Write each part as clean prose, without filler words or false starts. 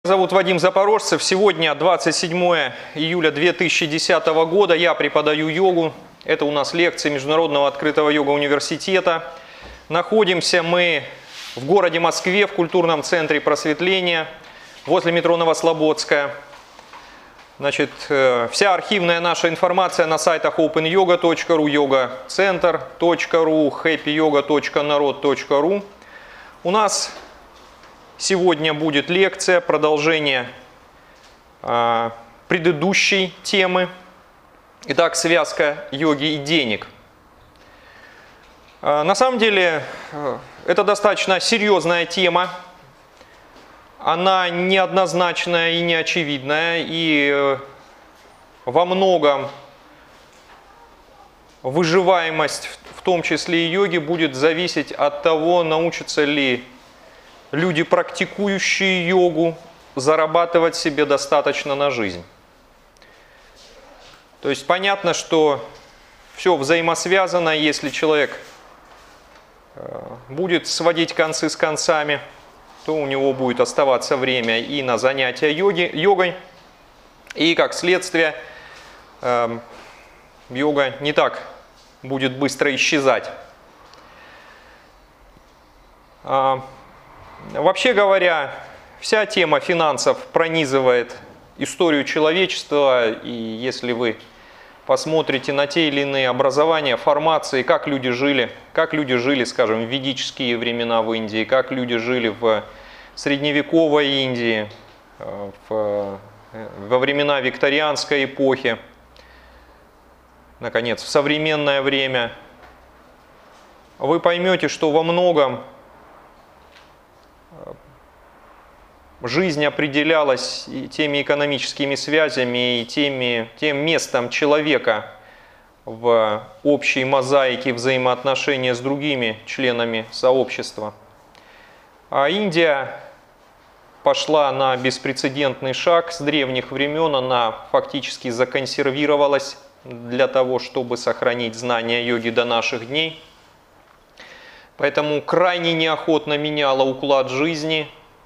Меня зовут Вадим Запорожцев. Сегодня 27 июля 2010 года. Я преподаю йогу. Это у нас лекции Международного открытого йога-университета. Находимся мы в городе Москве, в культурном центре просветления, возле метро Новослободская. Значит, вся архивная наша информация на сайтах openyoga.ru, yogacenter.ru, happyyoga.narod.ru. У нас сегодня будет лекция, продолжение предыдущей темы. Итак, связка йоги и денег. На самом деле, это достаточно серьезная тема. Она неоднозначная и неочевидная, и во многом выживаемость, в том числе и йоги, будет зависеть от того, научатся ли люди, практикующие йогу, зарабатывать себе достаточно на жизнь. То есть понятно, что все взаимосвязано. Если человек будет сводить концы с концами, то у него будет оставаться время и на занятия йогой, и как следствие йога не так будет быстро исчезать. Вообще говоря, вся тема финансов пронизывает историю человечества, и если вы посмотрите на те или иные образования, формации, как люди жили, скажем, в ведические времена в Индии, как люди жили в средневековой Индии, во времена викторианской эпохи, наконец, в современное время, вы поймете, что во многом жизнь определялась и теми экономическими связями, и тем местом человека в общей мозаике взаимоотношения с другими членами сообщества. А Индия пошла на беспрецедентный шаг с древних времен, она фактически законсервировалась для того, чтобы сохранить знания йоги до наших дней. Поэтому крайне неохотно меняла уклад жизни,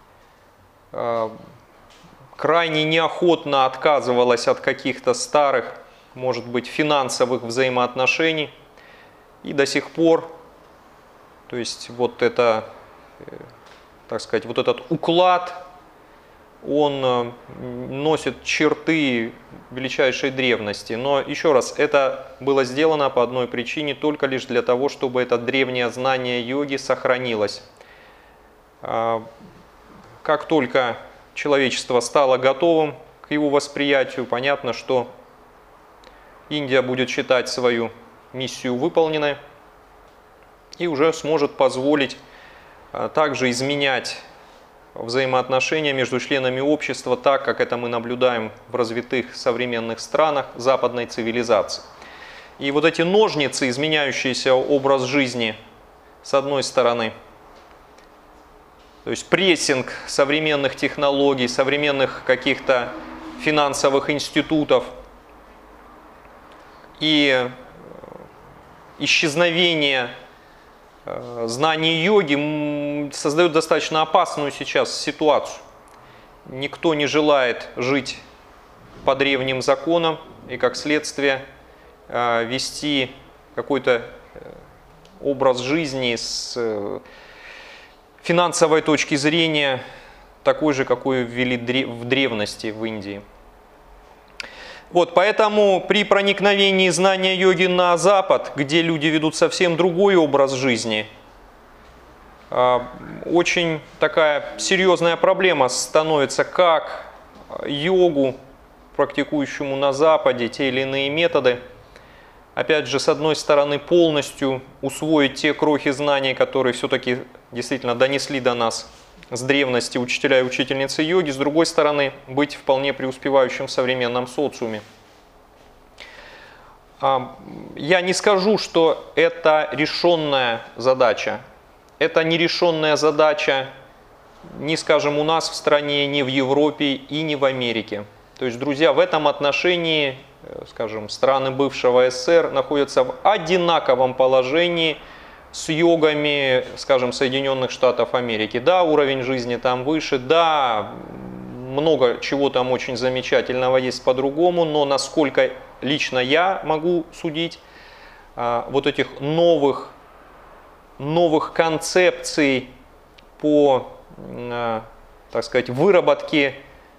крайне неохотно отказывалась от каких-то старых, может быть, финансовых взаимоотношений. И до сих пор, то есть вот это, так сказать, вот этот уклад, он носит черты величайшей древности. Но еще раз, это было сделано по одной причине, только лишь для того, чтобы это древнее знание йоги сохранилось. Как только человечество стало готовым к его восприятию, понятно, что Индия будет считать свою миссию выполненной и уже сможет позволить также изменять взаимоотношения между членами общества так, как это мы наблюдаем в развитых современных странах западной цивилизации. И вот эти ножницы, изменяющийся образ жизни, с одной стороны, то есть прессинг современных технологий, современных каких-то финансовых институтов и исчезновение знаний йоги создают достаточно опасную сейчас ситуацию. Никто не желает жить по древним законам и, как следствие, вести какой-то образ жизни с финансовой точки зрения такой же, какой ввели в древности в Индии. Вот, поэтому при проникновении знания йоги на Запад, где люди ведут совсем другой образ жизни, очень такая серьезная проблема становится, как йогу, практикующему на Западе, те или иные методы, опять же, с одной стороны, полностью усвоить те крохи знаний, которые все-таки действительно донесли до нас с древности учителя и учительницы йоги, с другой стороны, быть вполне преуспевающим в современном социуме. Я не скажу, что это решенная задача. Это нерешенная задача ни, скажем, у нас в стране, ни в Европе и ни в Америке. То есть, друзья, в этом отношении, скажем, страны бывшего СССР находятся в одинаковом положении с йогами, скажем, Соединенных Штатов Америки. Да, уровень жизни там выше, да, много чего там очень замечательного есть по-другому, но насколько лично я могу судить, вот этих новых концепций по, так сказать, выработке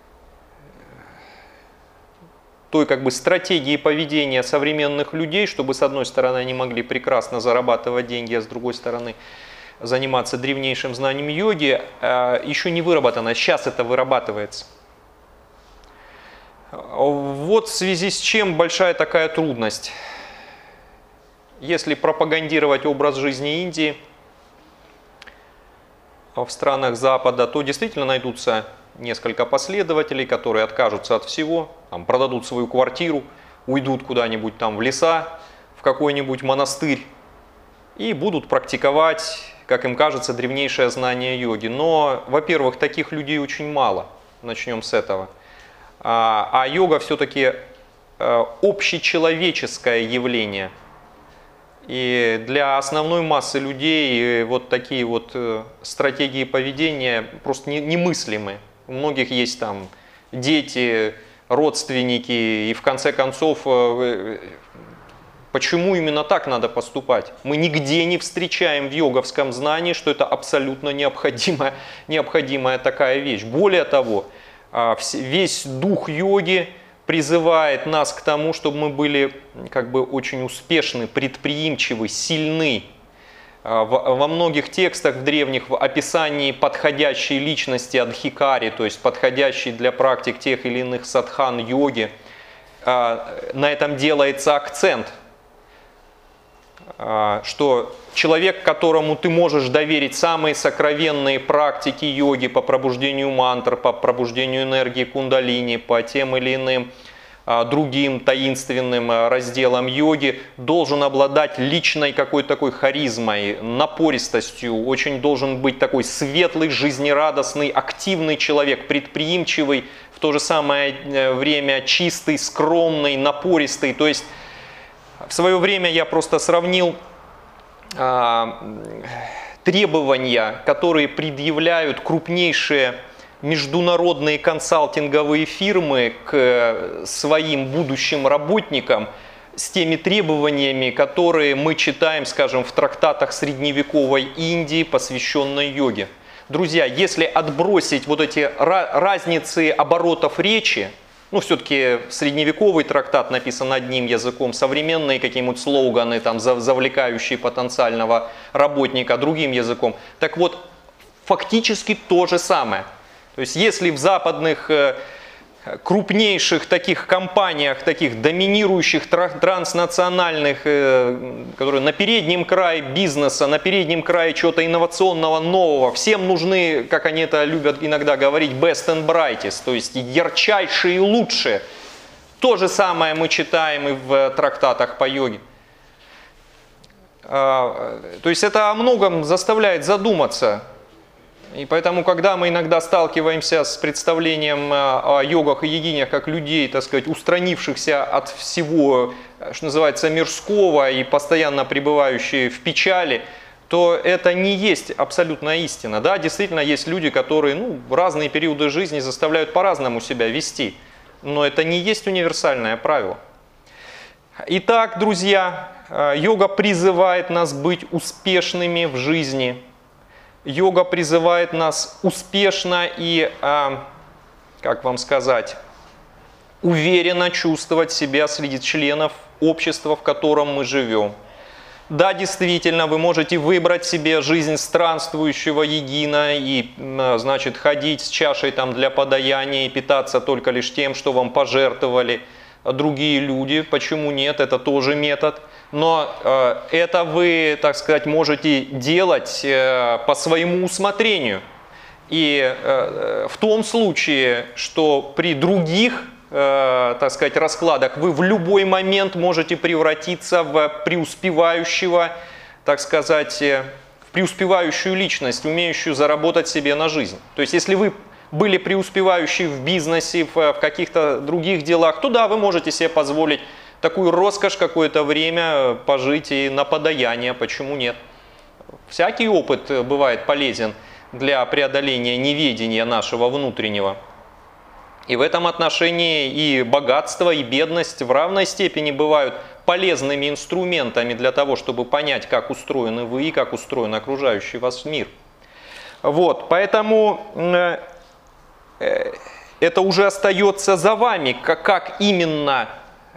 той как бы стратегии поведения современных людей, чтобы с одной стороны они могли прекрасно зарабатывать деньги, а с другой стороны заниматься древнейшим знанием йоги, еще не выработано. Сейчас это вырабатывается. Вот в связи с чем большая такая трудность. Если пропагандировать образ жизни Индии в странах Запада, то действительно найдутся несколько последователей, которые откажутся от всего, там, продадут свою квартиру, уйдут куда-нибудь там в леса, в какой-нибудь монастырь и будут практиковать, как им кажется, древнейшее знание йоги. Но, во-первых, таких людей очень мало, начнем с этого. А йога все-таки общечеловеческое явление. И для основной массы людей вот такие вот стратегии поведения просто немыслимы. У многих есть там дети, родственники, и в конце концов, почему именно так надо поступать? Мы нигде не встречаем в йоговском знании, что это абсолютно необходимая такая вещь. Более того, весь дух йоги призывает нас к тому, чтобы мы были как бы очень успешны, предприимчивы, сильны. Во многих текстах в древних в описании подходящей личности адхикари, то есть подходящей для практик тех или иных садхан йоги, на этом делается акцент, что человек, которому ты можешь доверить самые сокровенные практики йоги по пробуждению мантр, по пробуждению энергии кундалини, по тем или иным другим таинственным разделам йоги, должен обладать личной какой-то такой харизмой, напористостью, очень должен быть такой светлый, жизнерадостный, активный человек, предприимчивый, в то же самое время чистый, скромный, напористый. То есть в свое время я просто сравнил требования, которые предъявляют крупнейшие международные консалтинговые фирмы к своим будущим работникам с теми требованиями, которые мы читаем, скажем, в трактатах средневековой Индии, посвященной йоге. Друзья, если отбросить вот эти разницы оборотов речи, ну, все-таки средневековый трактат написан одним языком, современные какие-нибудь слоганы, там, завлекающие потенциального работника другим языком. Так вот, фактически то же самое. То есть, если в западных крупнейших таких компаниях, таких доминирующих транснациональных, которые на переднем крае бизнеса, на переднем крае чего-то инновационного, нового, всем нужны, как они это любят иногда говорить, best and brightest, то есть ярчайшие и лучшие. То же самое мы читаем и в трактатах по йоге. То есть это о многом заставляет задуматься. И поэтому, когда мы иногда сталкиваемся с представлением о йогах и йогинях как людей, так сказать, устранившихся от всего, что называется, мирского и постоянно пребывающие в печали, то это не есть абсолютная истина. Да, действительно, есть люди, которые в разные периоды жизни заставляют по-разному себя вести, но это не есть универсальное правило. Итак, друзья, йога призывает нас быть успешными в жизни. Йога призывает нас успешно и, как вам сказать, уверенно чувствовать себя среди членов общества, в котором мы живем. Да, действительно, вы можете выбрать себе жизнь странствующего йогина и, значит, ходить с чашей там для подаяния и питаться только лишь тем, что вам пожертвовали другие люди. Почему нет? Это тоже метод. Но это вы, так сказать, можете делать по своему усмотрению. И в том случае, что при других, так сказать, раскладах вы в любой момент можете превратиться в преуспевающего, так сказать, в преуспевающую личность, умеющую заработать себе на жизнь. То есть, если вы были преуспевающие в бизнесе, в каких-то других делах, то да, вы можете себе позволить такую роскошь какое-то время пожить и на подаяние, почему нет? Всякий опыт бывает полезен для преодоления неведения нашего внутреннего. И в этом отношении и богатство, и бедность в равной степени бывают полезными инструментами для того, чтобы понять, как устроены вы и как устроен окружающий вас мир. Вот, поэтому это уже остается за вами, как именно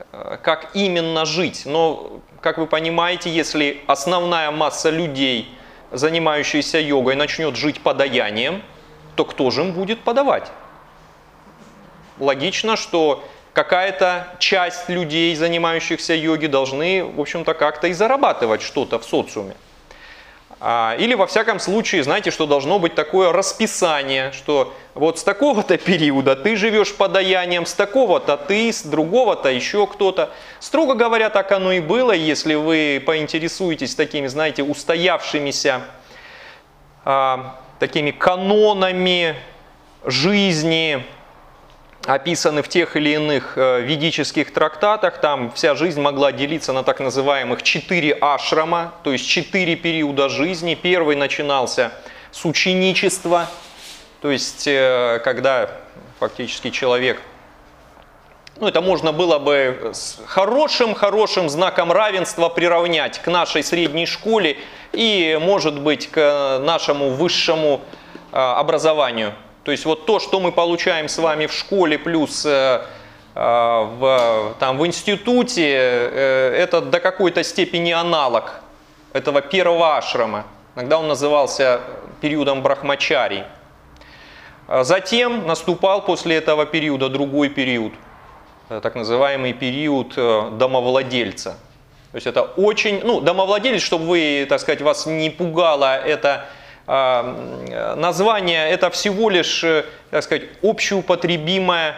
жить. Но, как вы понимаете, если основная масса людей, занимающихся йогой, начнет жить подаянием, то кто же им будет подавать? Логично, что какая-то часть людей, занимающихся йогой, должны, в общем-то, как-то и зарабатывать что-то в социуме. Или, во всяком случае, знаете, что должно быть такое расписание, что вот с такого-то периода ты живешь подаянием, с такого-то ты, с другого-то еще кто-то. Строго говоря, так оно и было, если вы поинтересуетесь такими, знаете, устоявшимися такими канонами жизни, описаны в тех или иных ведических трактатах. Там вся жизнь могла делиться на так называемых 4 ашрама, то есть 4 периода жизни. Первый начинался с ученичества, то есть когда фактически человек, это можно было бы с хорошим знаком равенства приравнять к нашей средней школе и, может быть, к нашему высшему образованию. То есть вот то, что мы получаем с вами в школе плюс в институте, это до какой-то степени аналог этого первого ашрама. Иногда он назывался периодом брахмачари. Затем наступал после этого периода другой период, так называемый период домовладельца. То есть это очень, домовладелец, чтобы вы, так сказать, вас не пугало, это название, это всего лишь, так сказать, общеупотребимое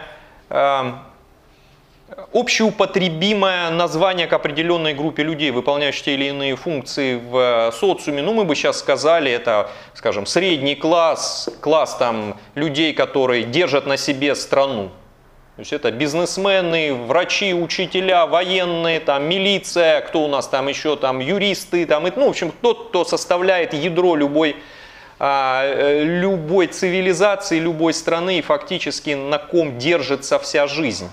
название к определенной группе людей, выполняющих те или иные функции в социуме. Мы бы сейчас сказали, это, скажем, средний класс там людей, которые держат на себе страну. То есть это бизнесмены, врачи, учителя, военные, там, милиция, кто у нас там еще, там, юристы, там, в общем, тот, кто составляет ядро любой цивилизации, любой страны и фактически на ком держится вся жизнь.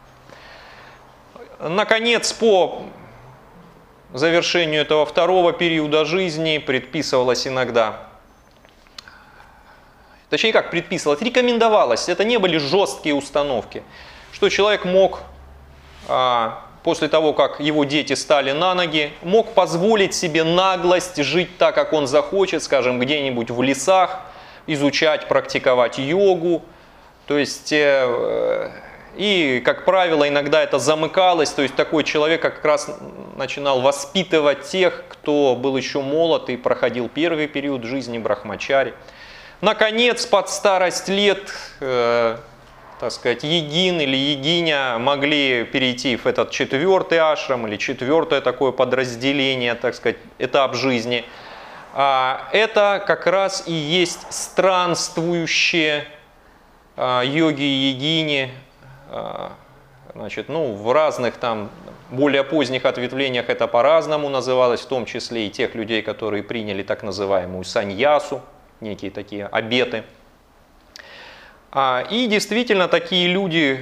Наконец, по завершению этого второго периода жизни предписывалось иногда, точнее как предписывалось, рекомендовалось, это не были жесткие установки, что человек мог, после того, как его дети стали на ноги, мог позволить себе наглость жить так, как он захочет, скажем, где-нибудь в лесах, изучать, практиковать йогу. То есть, и, как правило, иногда это замыкалось, то есть такой человек как раз начинал воспитывать тех, кто был еще молод и проходил первый период жизни брахмачари. Наконец, под старость лет, так сказать, йогин или йогиня могли перейти в этот четвертый ашрам или четвертое такое подразделение, так сказать, этап жизни. Это как раз и есть странствующие йоги и йогини. Значит, в разных там более поздних ответвлениях это по-разному называлось, в том числе и тех людей, которые приняли так называемую саньясу, некие такие обеты. И действительно такие люди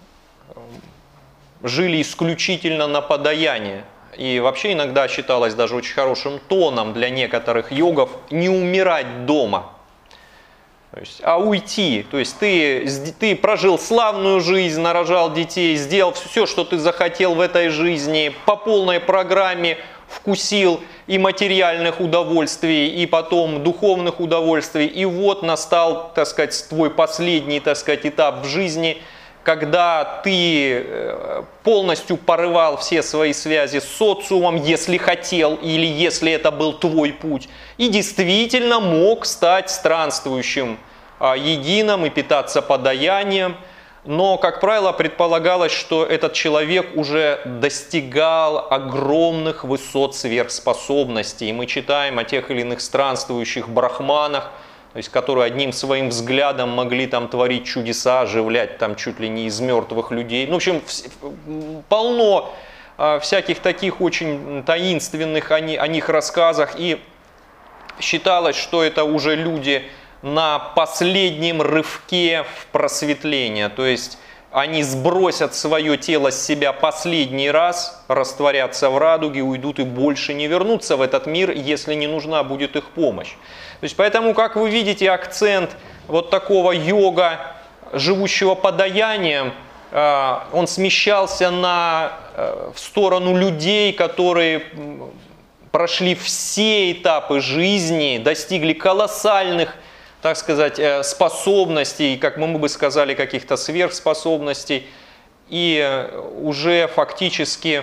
жили исключительно на подаяние. И вообще иногда считалось даже очень хорошим тоном для некоторых йогов не умирать дома, то есть, а уйти. То есть ты прожил славную жизнь, нарожал детей, сделал все, что ты захотел в этой жизни, по полной программе вкусил и материальных удовольствий, и потом духовных удовольствий. И вот настал, так сказать, твой последний, так сказать, этап в жизни, когда ты полностью порывал все свои связи с социумом, если хотел, или если это был твой путь, и действительно мог стать странствующим йогином и питаться подаянием. Но, как правило, предполагалось, что этот человек уже достигал огромных высот сверхспособностей. И мы читаем о тех или иных странствующих брахманах, то есть, которые одним своим взглядом могли там творить чудеса, оживлять там чуть ли не из мертвых людей. В общем, полно всяких таких очень таинственных о них рассказах. И считалось, что это уже люди на последнем рывке в просветление. То есть они сбросят свое тело с себя последний раз, растворятся в радуге, уйдут и больше не вернутся в этот мир, если не нужна будет их помощь. То есть поэтому, как вы видите, акцент вот такого йога, живущего подаянием, он смещался в сторону людей, которые прошли все этапы жизни, достигли колоссальных, так сказать, способностей, как мы бы сказали, каких-то сверхспособностей, и уже фактически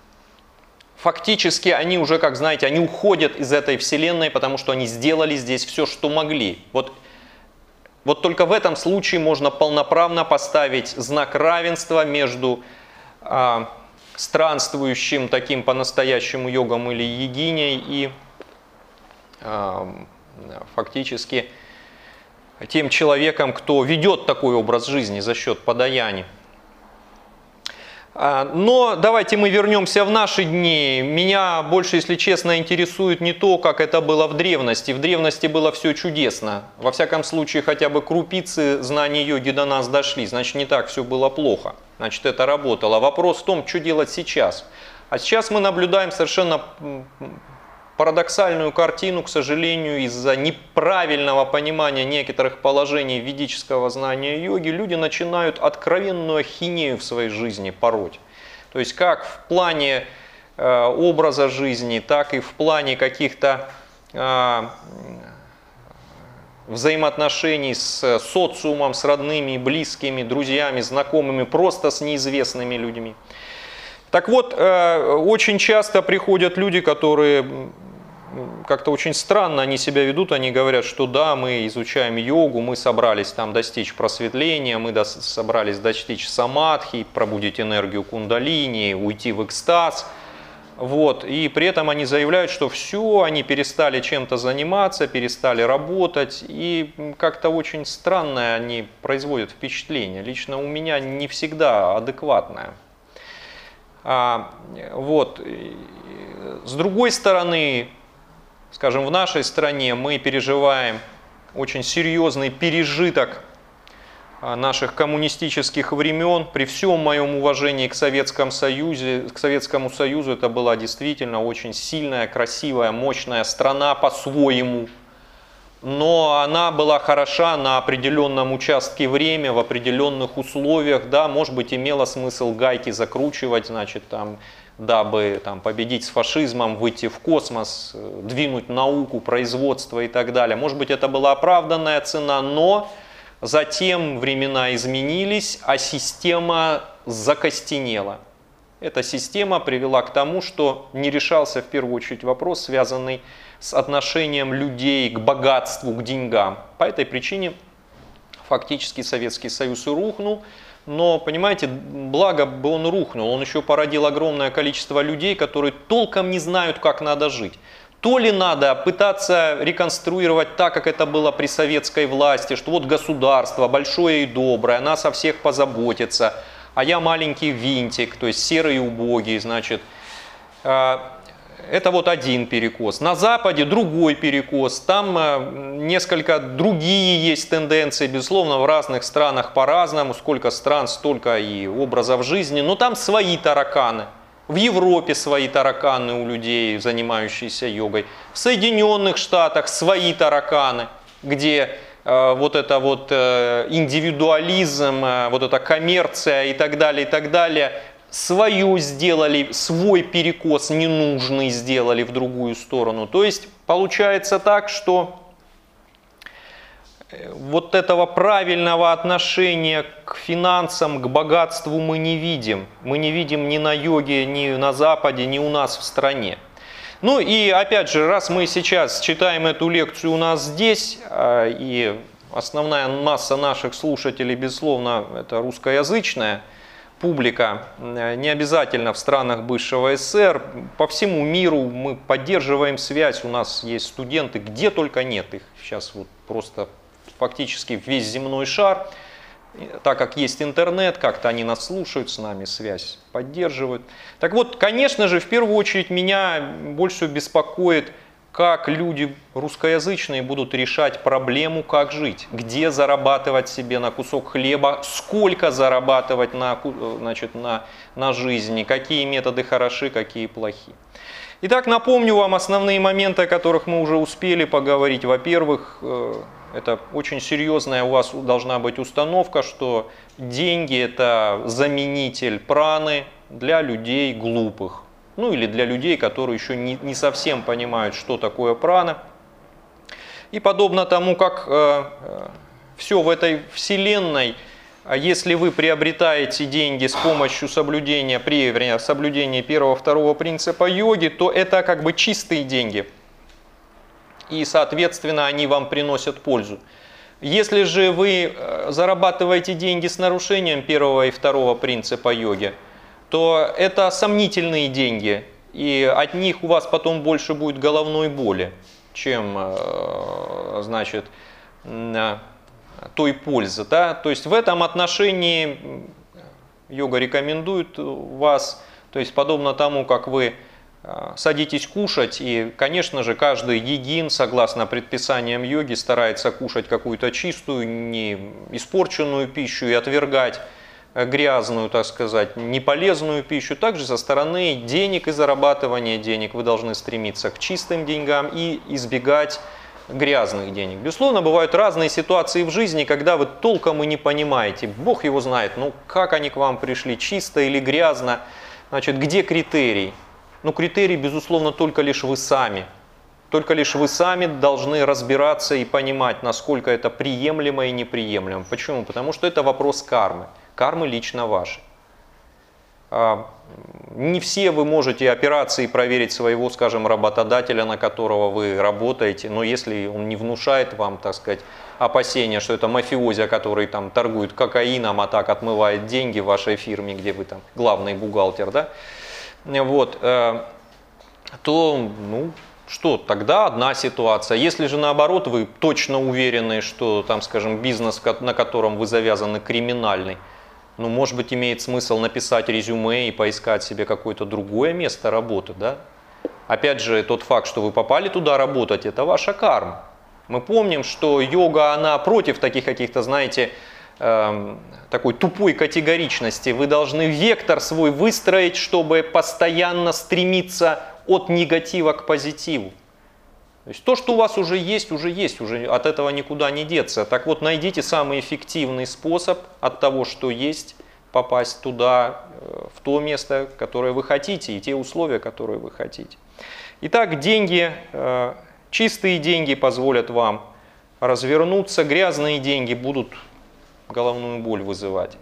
они уже, как знаете, они уходят из этой вселенной, потому что они сделали здесь все, что могли. Вот только в этом случае можно полноправно поставить знак равенства между странствующим таким по-настоящему йогом или йогиней и фактически тем человеком, кто ведет такой образ жизни за счет подаяния. Но давайте мы вернемся в наши дни. Меня больше, если честно, интересует не то, как это было в древности. В древности было все чудесно. Во всяком случае, хотя бы крупицы знаний йоги до нас дошли. Значит, не так все было плохо. Значит, это работало. Вопрос в том, что делать сейчас. А сейчас мы наблюдаем совершенно парадоксальную картину, к сожалению, из-за неправильного понимания некоторых положений ведического знания йоги, люди начинают откровенную ахинею в своей жизни пороть. То есть как в плане образа жизни, так и в плане каких-то взаимоотношений с социумом, с родными, близкими, друзьями, знакомыми, просто с неизвестными людьми. Так вот, очень часто приходят люди, которые как-то очень странно они себя ведут, они говорят, что да, мы изучаем йогу, мы собрались там достичь просветления, мы собрались достичь самадхи, пробудить энергию кундалини, уйти в экстаз. Вот. И при этом они заявляют, что все, они перестали чем-то заниматься, перестали работать, и как-то очень странное они производят впечатление. Лично у меня не всегда адекватное. Вот. С другой стороны, скажем, в нашей стране мы переживаем очень серьезный пережиток наших коммунистических времен. При всем моем уважении к Советскому Союзу, это была действительно очень сильная, красивая, мощная страна по-своему. Но она была хороша на определенном участке времени, в определенных условиях. Да, может быть, имело смысл гайки закручивать, значит, дабы победить с фашизмом, выйти в космос, двинуть науку, производство и так далее. Может быть, это была оправданная цена, но затем времена изменились, а система закостенела. Эта система привела к тому, что не решался в первую очередь вопрос, связанный с отношением людей к богатству, к деньгам. По этой причине фактически Советский Союз и рухнул. Но, понимаете, благо бы он рухнул, он еще породил огромное количество людей, которые толком не знают, как надо жить. То ли надо пытаться реконструировать так, как это было при советской власти, что вот государство большое и доброе, нас о всех позаботится, а я маленький винтик, то есть серый и убогий, значит. Это вот один перекос. На Западе другой перекос. Там несколько другие есть тенденции. Безусловно, в разных странах по-разному. Сколько стран, столько и образов жизни. Но там свои тараканы. В Европе свои тараканы у людей, занимающихся йогой. В Соединенных Штатах свои тараканы, где вот это вот индивидуализм, вот эта коммерция и так далее, свою сделали, свой перекос ненужный сделали в другую сторону. То есть получается так, что вот этого правильного отношения к финансам, к богатству мы не видим. Мы не видим ни на йоге, ни на Западе, ни у нас в стране. Ну и опять же, раз мы сейчас читаем эту лекцию у нас здесь, и основная масса наших слушателей, безусловно, это русскоязычная публика, не обязательно в странах бывшего СССР, по всему миру мы поддерживаем связь, у нас есть студенты, где только нет, их сейчас вот просто фактически весь земной шар, так как есть интернет, как-то они нас слушают, с нами связь поддерживают. Так вот, конечно же, в первую очередь меня больше беспокоит, как люди русскоязычные будут решать проблему, как жить, где зарабатывать себе на кусок хлеба, сколько зарабатывать на жизни, какие методы хороши, какие плохи. Итак, напомню вам основные моменты, о которых мы уже успели поговорить. Во-первых, это очень серьезная у вас должна быть установка, что деньги – это заменитель праны для людей глупых. Ну или для людей, которые еще не совсем понимают, что такое прана. И подобно тому, как все в этой вселенной, если вы приобретаете деньги с помощью соблюдения первого-второго принципа йоги, то это как бы чистые деньги. И, соответственно, они вам приносят пользу. Если же вы зарабатываете деньги с нарушением первого и второго принципа йоги, то это сомнительные деньги, и от них у вас потом больше будет головной боли, чем, значит, той пользы. Да? То есть в этом отношении йога рекомендует вас, то есть подобно тому, как вы садитесь кушать, и, конечно же, каждый йогин, согласно предписаниям йоги, старается кушать какую-то чистую, не испорченную пищу и отвергать грязную, так сказать, неполезную пищу. Также со стороны денег и зарабатывания денег вы должны стремиться к чистым деньгам и избегать грязных денег. Безусловно, бывают разные ситуации в жизни, когда вы толком и не понимаете, Бог его знает, ну как они к вам пришли, чисто или грязно, значит, где критерий? Ну критерий, безусловно, только лишь вы сами. Только лишь вы сами должны разбираться и понимать, насколько это приемлемо и неприемлемо. Почему? Потому что это вопрос кармы. Кармы лично ваши. Не все вы можете операции проверить своего, скажем, работодателя, на которого вы работаете, но если он не внушает вам, так сказать, опасения, что это мафиози, который там торгует кокаином, а так отмывает деньги в вашей фирме, где вы там главный бухгалтер, да, вот, то, ну, что, тогда одна ситуация. Если же наоборот вы точно уверены, что там, скажем, бизнес, на котором вы завязаны, криминальный, ну, может быть, имеет смысл написать резюме и поискать себе какое-то другое место работы, да? Опять же, тот факт, что вы попали туда работать, это ваша карма. Мы помним, что йога, она против таких каких-то, знаете, такой тупой категоричности. Вы должны вектор свой выстроить, чтобы постоянно стремиться от негатива к позитиву. То есть то, что у вас уже есть, уже от этого никуда не деться. Так вот, найдите самый эффективный способ от того, что есть, попасть туда, в то место, которое вы хотите, и те условия, которые вы хотите. Итак, деньги, чистые деньги позволят вам развернуться, грязные деньги будут головную боль вызывать.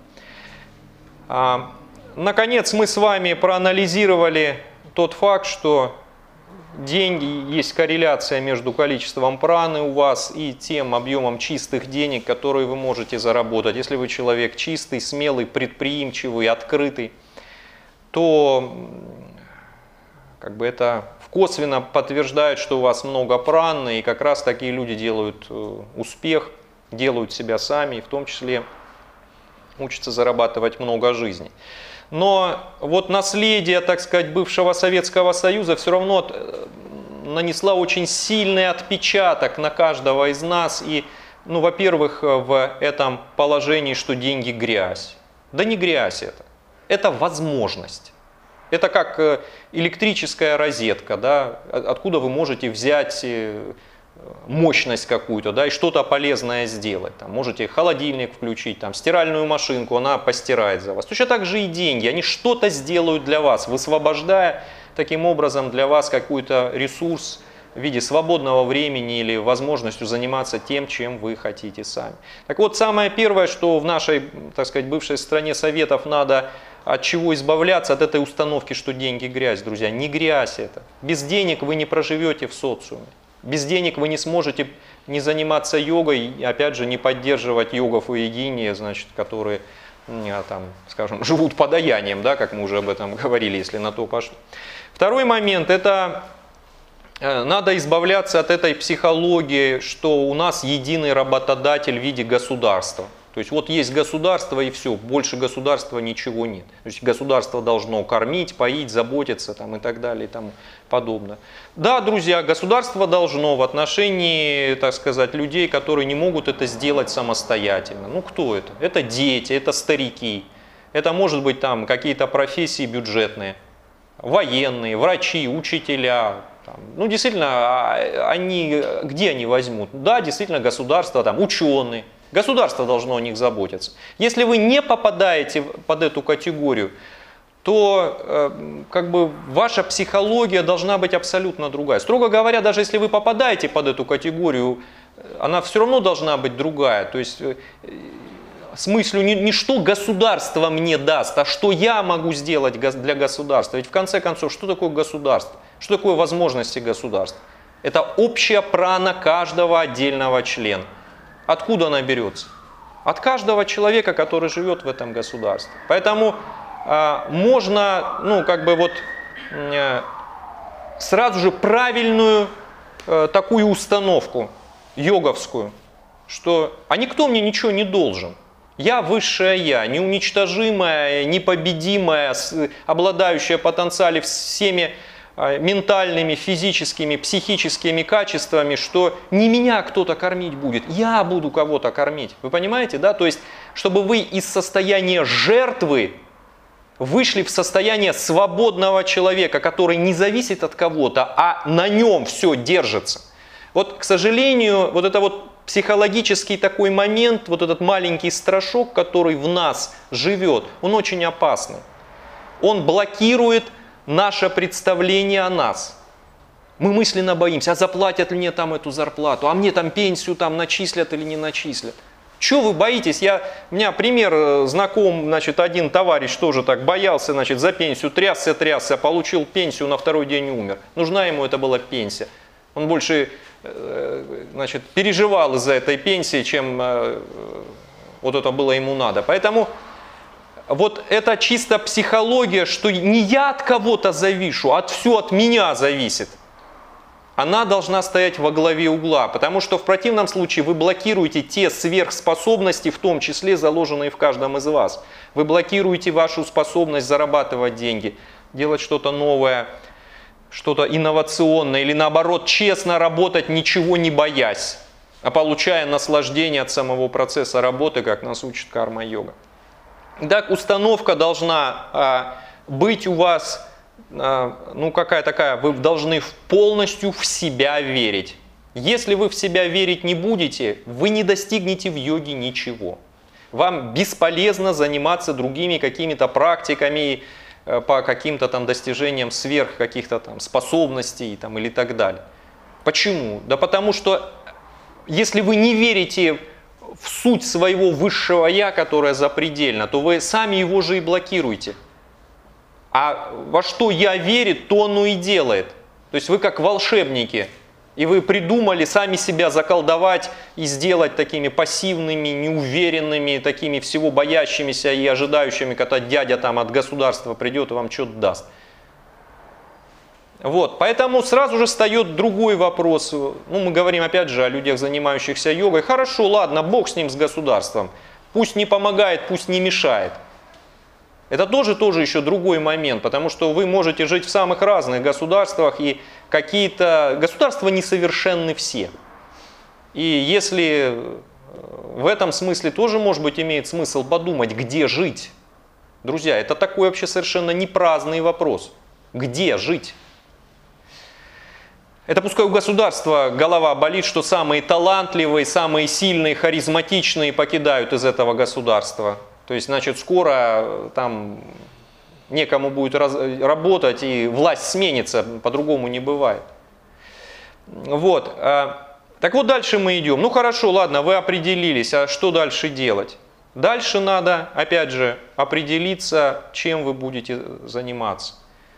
Наконец, мы с вами проанализировали тот факт, что деньги, есть корреляция между количеством праны у вас и тем объемом чистых денег, которые вы можете заработать. Если вы человек чистый, смелый, предприимчивый, открытый, то как бы это косвенно подтверждает, что у вас много праны, и как раз такие люди делают успех, делают себя сами, и в том числе учатся зарабатывать много жизней. Но вот наследие, так сказать, бывшего Советского Союза все равно нанесла очень сильный отпечаток на каждого из нас. И, ну, во-первых, в этом положении, что деньги грязь. Да не грязь это. Это возможность. Это как электрическая розетка, да, откуда вы можете взять мощность какую-то, да, и что-то полезное сделать. Там, можете холодильник включить, там, стиральную машинку, она постирает за вас. Точно так же и деньги, они что-то сделают для вас, высвобождая таким образом для вас какой-то ресурс в виде свободного времени или возможностью заниматься тем, чем вы хотите сами. Так вот, самое первое, что в нашей, так сказать, бывшей стране Советов надо от чего избавляться, от этой установки, что деньги грязь, друзья. Не грязь это. Без денег вы не проживете в социуме. Без денег вы не сможете не заниматься йогой, и, опять же, не поддерживать йогов и йогини, значит, которые, там, скажем, живут подаянием, да, как мы уже об этом говорили, если на то пошло. Второй момент – это надо избавляться от этой психологии, что у нас единый работодатель в виде государства. То есть вот есть государство и все, больше государства ничего нет. То есть государство должно кормить, поить, заботиться там, и так далее и тому подобное. Да, друзья, государство должно в отношении, так сказать, людей, которые не могут это сделать самостоятельно. Ну кто это? Это дети, это старики, это может быть там какие-то профессии бюджетные, военные, врачи, учителя. Там. Ну действительно, где они возьмут? Да, действительно государство, там, ученые. Государство должно о них заботиться. Если вы не попадаете под эту категорию, то как бы ваша психология должна быть абсолютно другая. Строго говоря, даже если вы попадаете под эту категорию, она все равно должна быть другая. То есть с мыслью не что государство мне даст, а что я могу сделать для государства. Ведь в конце концов, что такое государство? Что такое возможности государства? Это общая прана каждого отдельного члена. Откуда она берется? От каждого человека, который живет в этом государстве. Поэтому можно, ну, как бы вот сразу же правильную такую установку йоговскую, что а никто мне ничего не должен. Я высшее я, неуничтожимая, непобедимая, обладающая потенциалом всеми ментальными, физическими, психическими качествами, что не меня кто-то кормить будет, я буду кого-то кормить. Вы понимаете, да? То есть, чтобы вы из состояния жертвы вышли в состояние свободного человека, который не зависит от кого-то, а на нем все держится. Вот, к сожалению, вот это вот психологический такой момент, вот этот маленький страшок, который в нас живет, он очень опасный. Он блокирует наше представление о нас. Мы мысленно боимся, а заплатят ли мне там эту зарплату, а мне там пенсию там начислят или не начислят. Чего вы боитесь? У меня пример знаком, значит, один товарищ тоже так боялся, значит, за пенсию трясся, получил пенсию, на второй день умер. Нужна ему это была пенсия. Он больше, значит, переживал из-за этой пенсии, чем вот это было ему надо. Поэтому вот это чисто психология, что не я от кого-то завишу, а все от меня зависит. Она должна стоять во главе угла, потому что в противном случае вы блокируете те сверхспособности, в том числе заложенные в каждом из вас. Вы блокируете вашу способность зарабатывать деньги, делать что-то новое, что-то инновационное или наоборот честно работать, ничего не боясь, а получая наслаждение от самого процесса работы, как нас учит карма-йога. Так, установка должна быть у вас, ну какая такая, вы должны полностью в себя верить. Если вы в себя верить не будете, вы не достигнете в йоге ничего. Вам бесполезно заниматься другими какими-то практиками по каким-то там достижениям сверх каких-то там способностей там, или так далее. Почему? Да потому что если вы не верите в суть своего высшего я, которое запредельно, то вы сами его же и блокируете. А во что я верит, то оно и делает. То есть вы как волшебники, и вы придумали сами себя заколдовать и сделать такими пассивными, неуверенными, такими всего боящимися и ожидающими, когда дядя там от государства придет и вам что-то даст. Вот, поэтому сразу же встает другой вопрос. Ну, мы говорим опять же о людях, занимающихся йогой. Хорошо, ладно, Бог с ним, с государством. Пусть не помогает, пусть не мешает. Это тоже еще другой момент, потому что вы можете жить в самых разных государствах, и какие-то государства несовершенны все. И если в этом смысле тоже, может быть, имеет смысл подумать, где жить. Друзья, это такой вообще совершенно не праздный вопрос. Где жить? Это пускай у государства голова болит, что самые талантливые, самые сильные, харизматичные покидают из этого государства. То есть, значит, скоро там некому будет работать, и власть сменится, по-другому не бывает. Вот. Так вот, дальше мы идем. Ну хорошо, ладно, вы определились, а что дальше делать? Дальше надо, опять же, определиться, чем вы будете заниматься.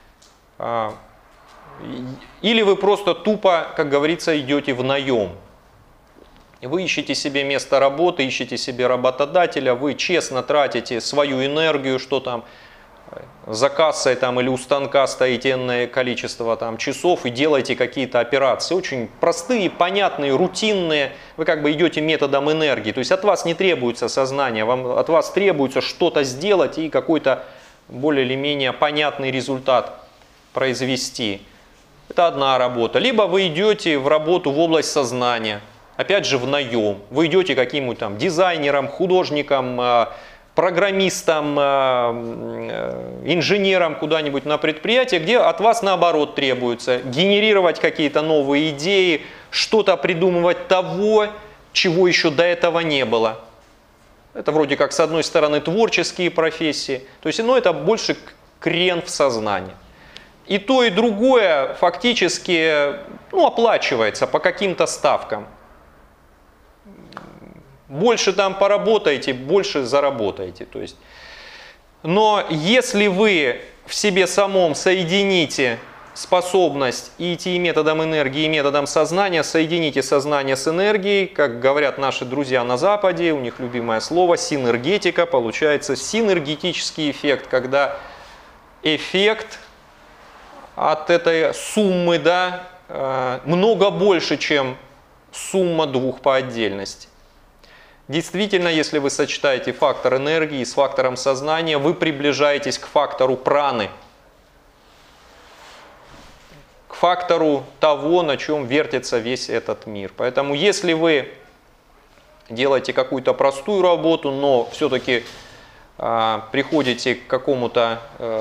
Или вы просто тупо, как говорится, идете в наем. Вы ищете себе место работы, ищете себе работодателя, вы честно тратите свою энергию, что там за кассой там, или у станка стоите энное количество там, часов и делаете какие-то операции. Очень простые, понятные, рутинные. Вы как бы идете методом энергии. То есть от вас не требуется сознание, от вас требуется что-то сделать и какой-то более или менее понятный результат произвести. Это одна работа. Либо вы идете в работу в область сознания, опять же в наем. Вы идете каким-нибудь там дизайнером, художником, программистом, инженером куда-нибудь на предприятие, где от вас наоборот требуется генерировать какие-то новые идеи, что-то придумывать того, чего еще до этого не было. Это вроде как с одной стороны творческие профессии, то есть это больше крен в сознание. И то, и другое фактически оплачивается по каким-то ставкам. Больше там поработаете, больше заработаете. То есть. Но если вы в себе самом соедините способность идти методом энергии и методом сознания, соедините сознание с энергией, как говорят наши друзья на Западе, у них любимое слово синергетика, получается синергетический эффект, когда эффект от этой суммы много больше, чем сумма двух по отдельности. Действительно, если вы сочетаете фактор энергии с фактором сознания, вы приближаетесь к фактору праны, к фактору того, на чем вертится весь этот мир. Поэтому, если вы делаете какую-то простую работу, но все-таки приходите к какому-то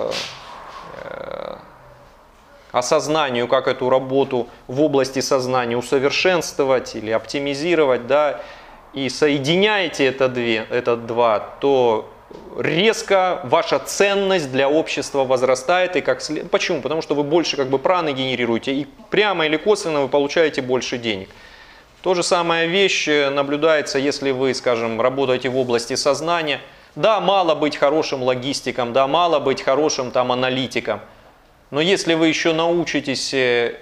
осознанию, как эту работу в области сознания усовершенствовать или оптимизировать, и соединяете это два, то резко ваша ценность для общества возрастает. Почему? Потому что вы больше праны генерируете, и прямо или косвенно вы получаете больше денег. То же самая вещь наблюдается, если вы, скажем, работаете в области сознания. Да, мало быть хорошим логистиком, да, мало быть хорошим аналитиком. Но если вы еще научитесь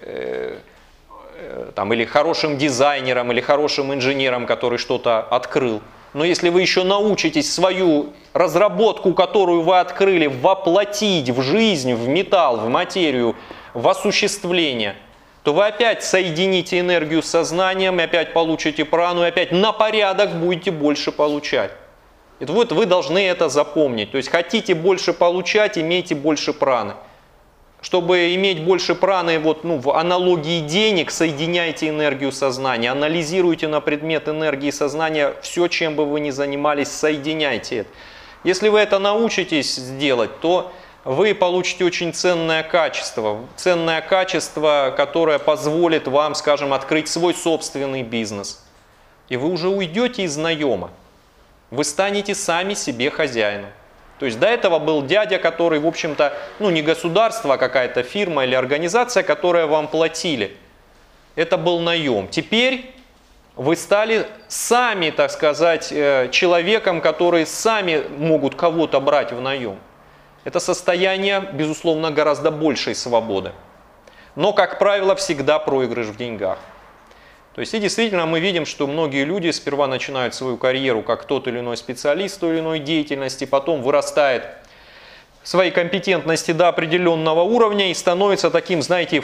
или хорошим дизайнером, или хорошим инженером, который что-то открыл, но если вы еще научитесь свою разработку, которую вы открыли, воплотить в жизнь, в металл, в материю, в осуществление, то вы опять соедините энергию с сознанием, и опять получите прану, и опять на порядок будете больше получать. И вот вы должны это запомнить. То есть хотите больше получать, имейте больше праны. Чтобы иметь больше праны, в аналогии денег, соединяйте энергию сознания, анализируйте на предмет энергии сознания все, чем бы вы ни занимались, соединяйте это. Если вы это научитесь делать, то вы получите очень ценное качество, которое позволит вам, скажем, открыть свой собственный бизнес. И вы уже уйдете из наема, вы станете сами себе хозяином. То есть до этого был дядя, который, в общем-то, не государство, а какая-то фирма или организация, которая вам платили. Это был наем. Теперь вы стали сами, так сказать, человеком, которые сами могут кого-то брать в наем. Это состояние, безусловно, гораздо большей свободы. Но, как правило, всегда проигрыш в деньгах. То есть и действительно мы видим, что многие люди сперва начинают свою карьеру как тот или иной специалист той или иной деятельности, потом вырастает в своей компетентности до определенного уровня и становится таким, знаете,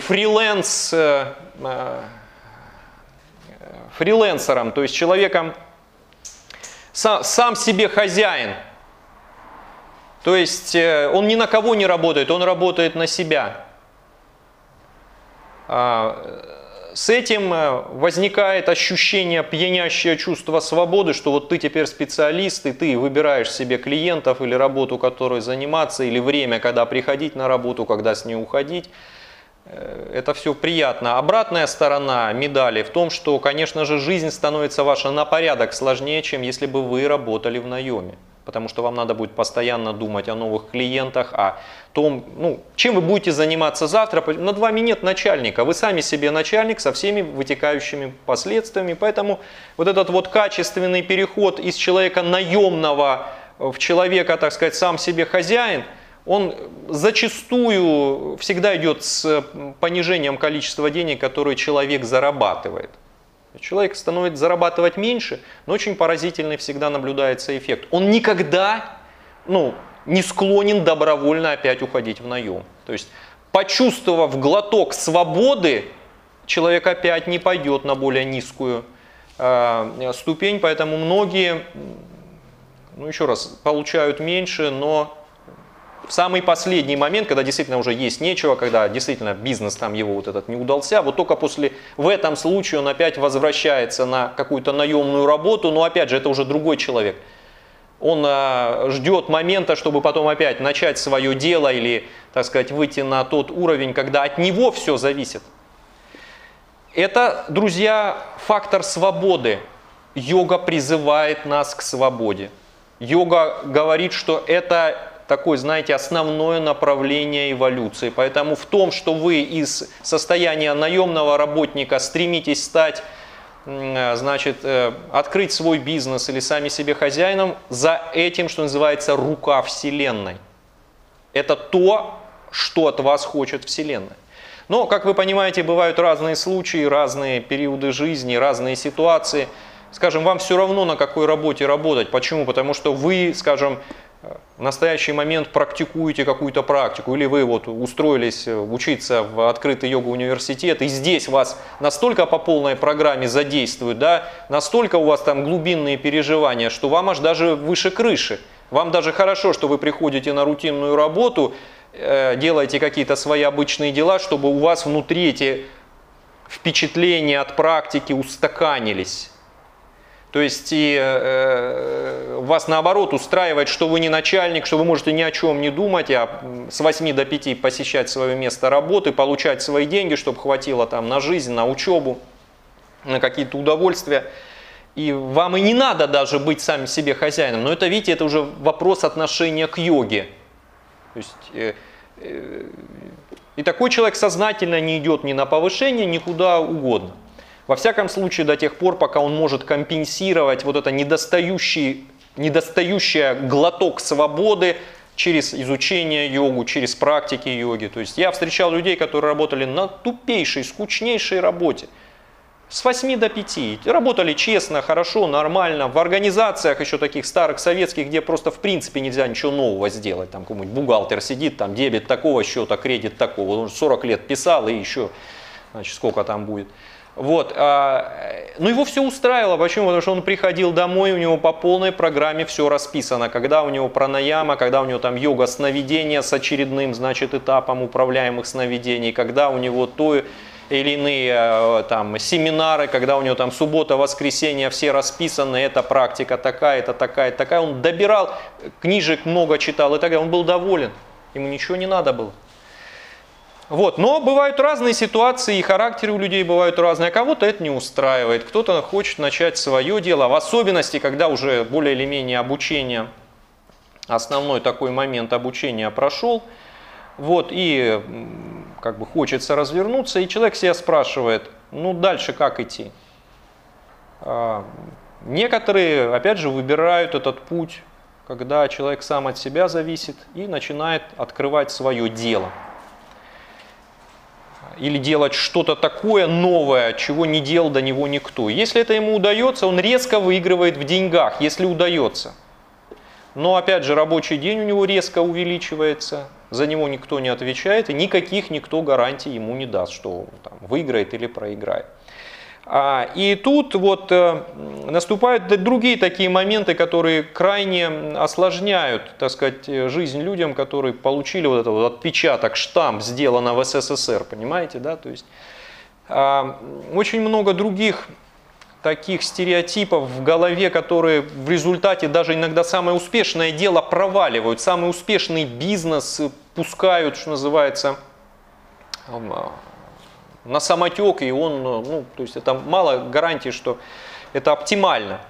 фрилансером, то есть человеком сам себе хозяин. То есть он ни на кого не работает, он работает на себя. С этим возникает ощущение, пьянящее чувство свободы, что ты теперь специалист, и ты выбираешь себе клиентов или работу, которой заниматься, или время, когда приходить на работу, когда с ней уходить. Это все приятно. Обратная сторона медали в том, что, конечно же, жизнь становится ваша на порядок сложнее, чем если бы вы работали в наеме. Потому что вам надо будет постоянно думать о новых клиентах, о том, чем вы будете заниматься завтра. Над вами нет начальника, вы сами себе начальник со всеми вытекающими последствиями. Поэтому этот качественный переход из человека наемного в человека, так сказать, сам себе хозяин, он зачастую всегда идет с понижением количества денег, которые человек зарабатывает. Человек становится зарабатывать меньше, но очень поразительный всегда наблюдается эффект. Он никогда, не склонен добровольно опять уходить в наем. То есть, почувствовав глоток свободы, человек опять не пойдет на более низкую ступень, поэтому многие, ну еще раз, получают меньше, но в самый последний момент, когда действительно уже есть нечего, когда действительно бизнес там его вот этот не удался, вот только в этом случае он опять возвращается на какую-то наемную работу, но опять же это уже другой человек. Он ждет момента, чтобы потом опять начать свое дело или, так сказать, выйти на тот уровень, когда от него все зависит. Это, друзья, фактор свободы. Йога призывает нас к свободе. Йога говорит, что это такое, знаете, основное направление эволюции. Поэтому в том, что вы из состояния наемного работника стремитесь стать, значит, открыть свой бизнес или сами себе хозяином, за этим, что называется, рука Вселенной. Это то, что от вас хочет Вселенная. Но, как вы понимаете, бывают разные случаи, разные периоды жизни, разные ситуации. Скажем, вам все равно на какой работе работать. Почему? Потому что вы, скажем, в настоящий момент практикуете какую-то практику, или вы вот устроились учиться в открытый йога-университет, и здесь вас настолько по полной программе задействуют, да, настолько у вас там глубинные переживания, что вам аж даже выше крыши. Вам даже хорошо, что вы приходите на рутинную работу, делаете какие-то свои обычные дела, чтобы у вас внутри эти впечатления от практики устаканились. То есть вас наоборот устраивает, что вы не начальник, что вы можете ни о чем не думать, а с 8 до 5 посещать свое место работы, получать свои деньги, чтобы хватило там на жизнь, на учебу, на какие-то удовольствия. И вам и не надо даже быть сами себе хозяином. Но это, видите, это уже вопрос отношения к йоге. То есть, и такой человек сознательно не идет ни на повышение, ни куда угодно. Во всяком случае, до тех пор, пока он может компенсировать вот это недостающий глоток свободы через изучение йогу, через практики йоги. То есть я встречал людей, которые работали на тупейшей, скучнейшей работе. С 8 до 5. Работали честно, хорошо, нормально. В организациях еще таких старых советских, где просто в принципе нельзя ничего нового сделать. Там какой-нибудь бухгалтер сидит, там дебет такого счета, кредит такого. Он 40 лет писал и еще, значит, сколько там будет. Вот. Но его все устраивало. Почему? Потому что он приходил домой, у него по полной программе все расписано. Когда у него пранаяма, когда у него там йога сновидения с очередным, значит, этапом управляемых сновидений, когда у него то или иные там семинары, когда у него там суббота, воскресенье, все расписаны, эта практика такая, это такая, такая. Он добирал, книжек много читал и так далее. Он был доволен. Ему ничего не надо было. Вот. Но бывают разные ситуации, и характеры у людей бывают разные. А кого-то это не устраивает, кто-то хочет начать свое дело. В особенности, когда уже более или менее обучение, основной такой момент обучения прошел, вот, и как бы хочется развернуться, и человек себя спрашивает, ну дальше как идти? Некоторые, опять же, выбирают этот путь, когда человек сам от себя зависит и начинает открывать свое дело. Или делать что-то такое новое, чего не делал до него никто. Если это ему удается, он резко выигрывает в деньгах, если удается. Но опять же, рабочий день у него резко увеличивается, за него никто не отвечает, и никаких никто гарантий ему не даст, что он там выиграет или проиграет. И тут вот наступают другие такие моменты, которые крайне осложняют, так сказать, жизнь людям, которые получили вот этот вот отпечаток, штамп, сделано в СССР, понимаете, да? То есть очень много других таких стереотипов в голове, которые в результате даже иногда самое успешное дело проваливают, самый успешный бизнес пускают, что называется, на самотек, и он, ну, то есть это мало гарантии, что это оптимально.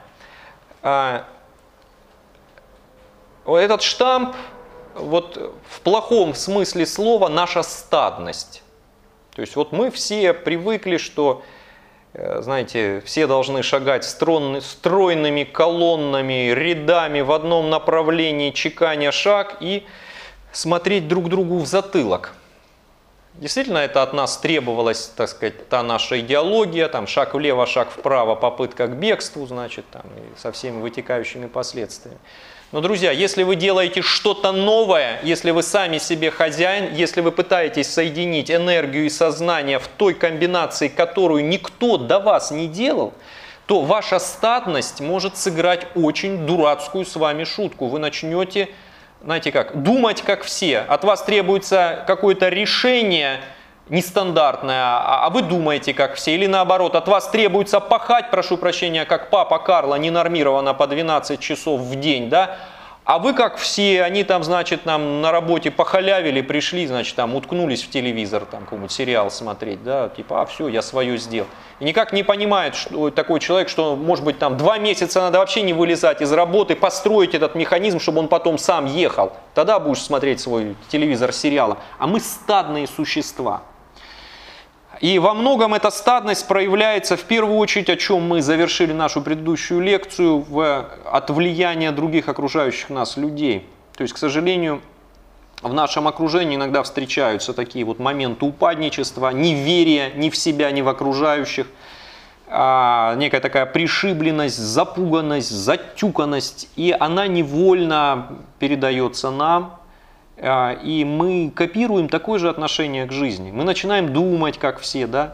Этот штамп, вот в плохом смысле слова, наша стадность. То есть вот мы все привыкли, что, знаете, все должны шагать стройными колоннами, рядами в одном направлении, чеканя шаг и смотреть друг другу в затылок. Действительно, это от нас требовалась, так сказать, та наша идеология, там шаг влево, шаг вправо, попытка к бегству, значит, там, и со всеми вытекающими последствиями. Но, друзья, если вы делаете что-то новое, если вы сами себе хозяин, если вы пытаетесь соединить энергию и сознание в той комбинации, которую никто до вас не делал, то ваша стадность может сыграть очень дурацкую с вами шутку. Вы начнете, знаете как, думать как все. От вас требуется какое-то решение нестандартное, а вы думаете как все. Или наоборот, от вас требуется пахать, прошу прощения, как папа Карло, ненормированно по 12 часов в день, да? А вы как все, они там, значит, нам на работе похалявили, пришли, значит, там уткнулись в телевизор, там какой-нибудь сериал смотреть, да, типа, все, я свое сделал. И никак не понимает, что такой человек, что, может быть, там 2 месяца надо вообще не вылезать из работы, построить этот механизм, чтобы он потом сам ехал. Тогда будешь смотреть свой телевизор сериала. А мы стадные существа. И во многом эта стадность проявляется в первую очередь, о чем мы завершили нашу предыдущую лекцию, от влияния других окружающих нас людей. То есть, к сожалению, в нашем окружении иногда встречаются такие вот моменты упадничества, неверия ни в себя, ни в окружающих, некая такая пришибленность, запуганность, затюканность, и она невольно передается нам. И мы копируем такое же отношение к жизни. Мы начинаем думать, как все, да?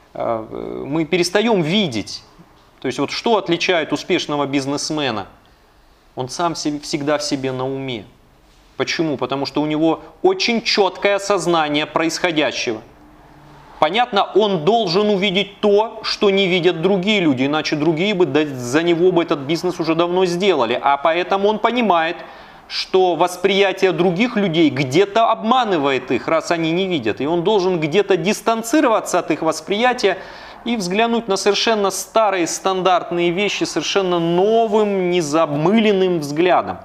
Мы перестаем видеть. То есть вот что отличает успешного бизнесмена? Он сам всегда в себе на уме. Почему? Потому что у него очень четкое осознание происходящего. Понятно, он должен увидеть то, что не видят другие люди, иначе другие бы за него бы этот бизнес уже давно сделали. А поэтому он понимает, что восприятие других людей где-то обманывает их, раз они не видят. И он должен где-то дистанцироваться от их восприятия и взглянуть на совершенно старые стандартные вещи совершенно новым, незамыленным взглядом.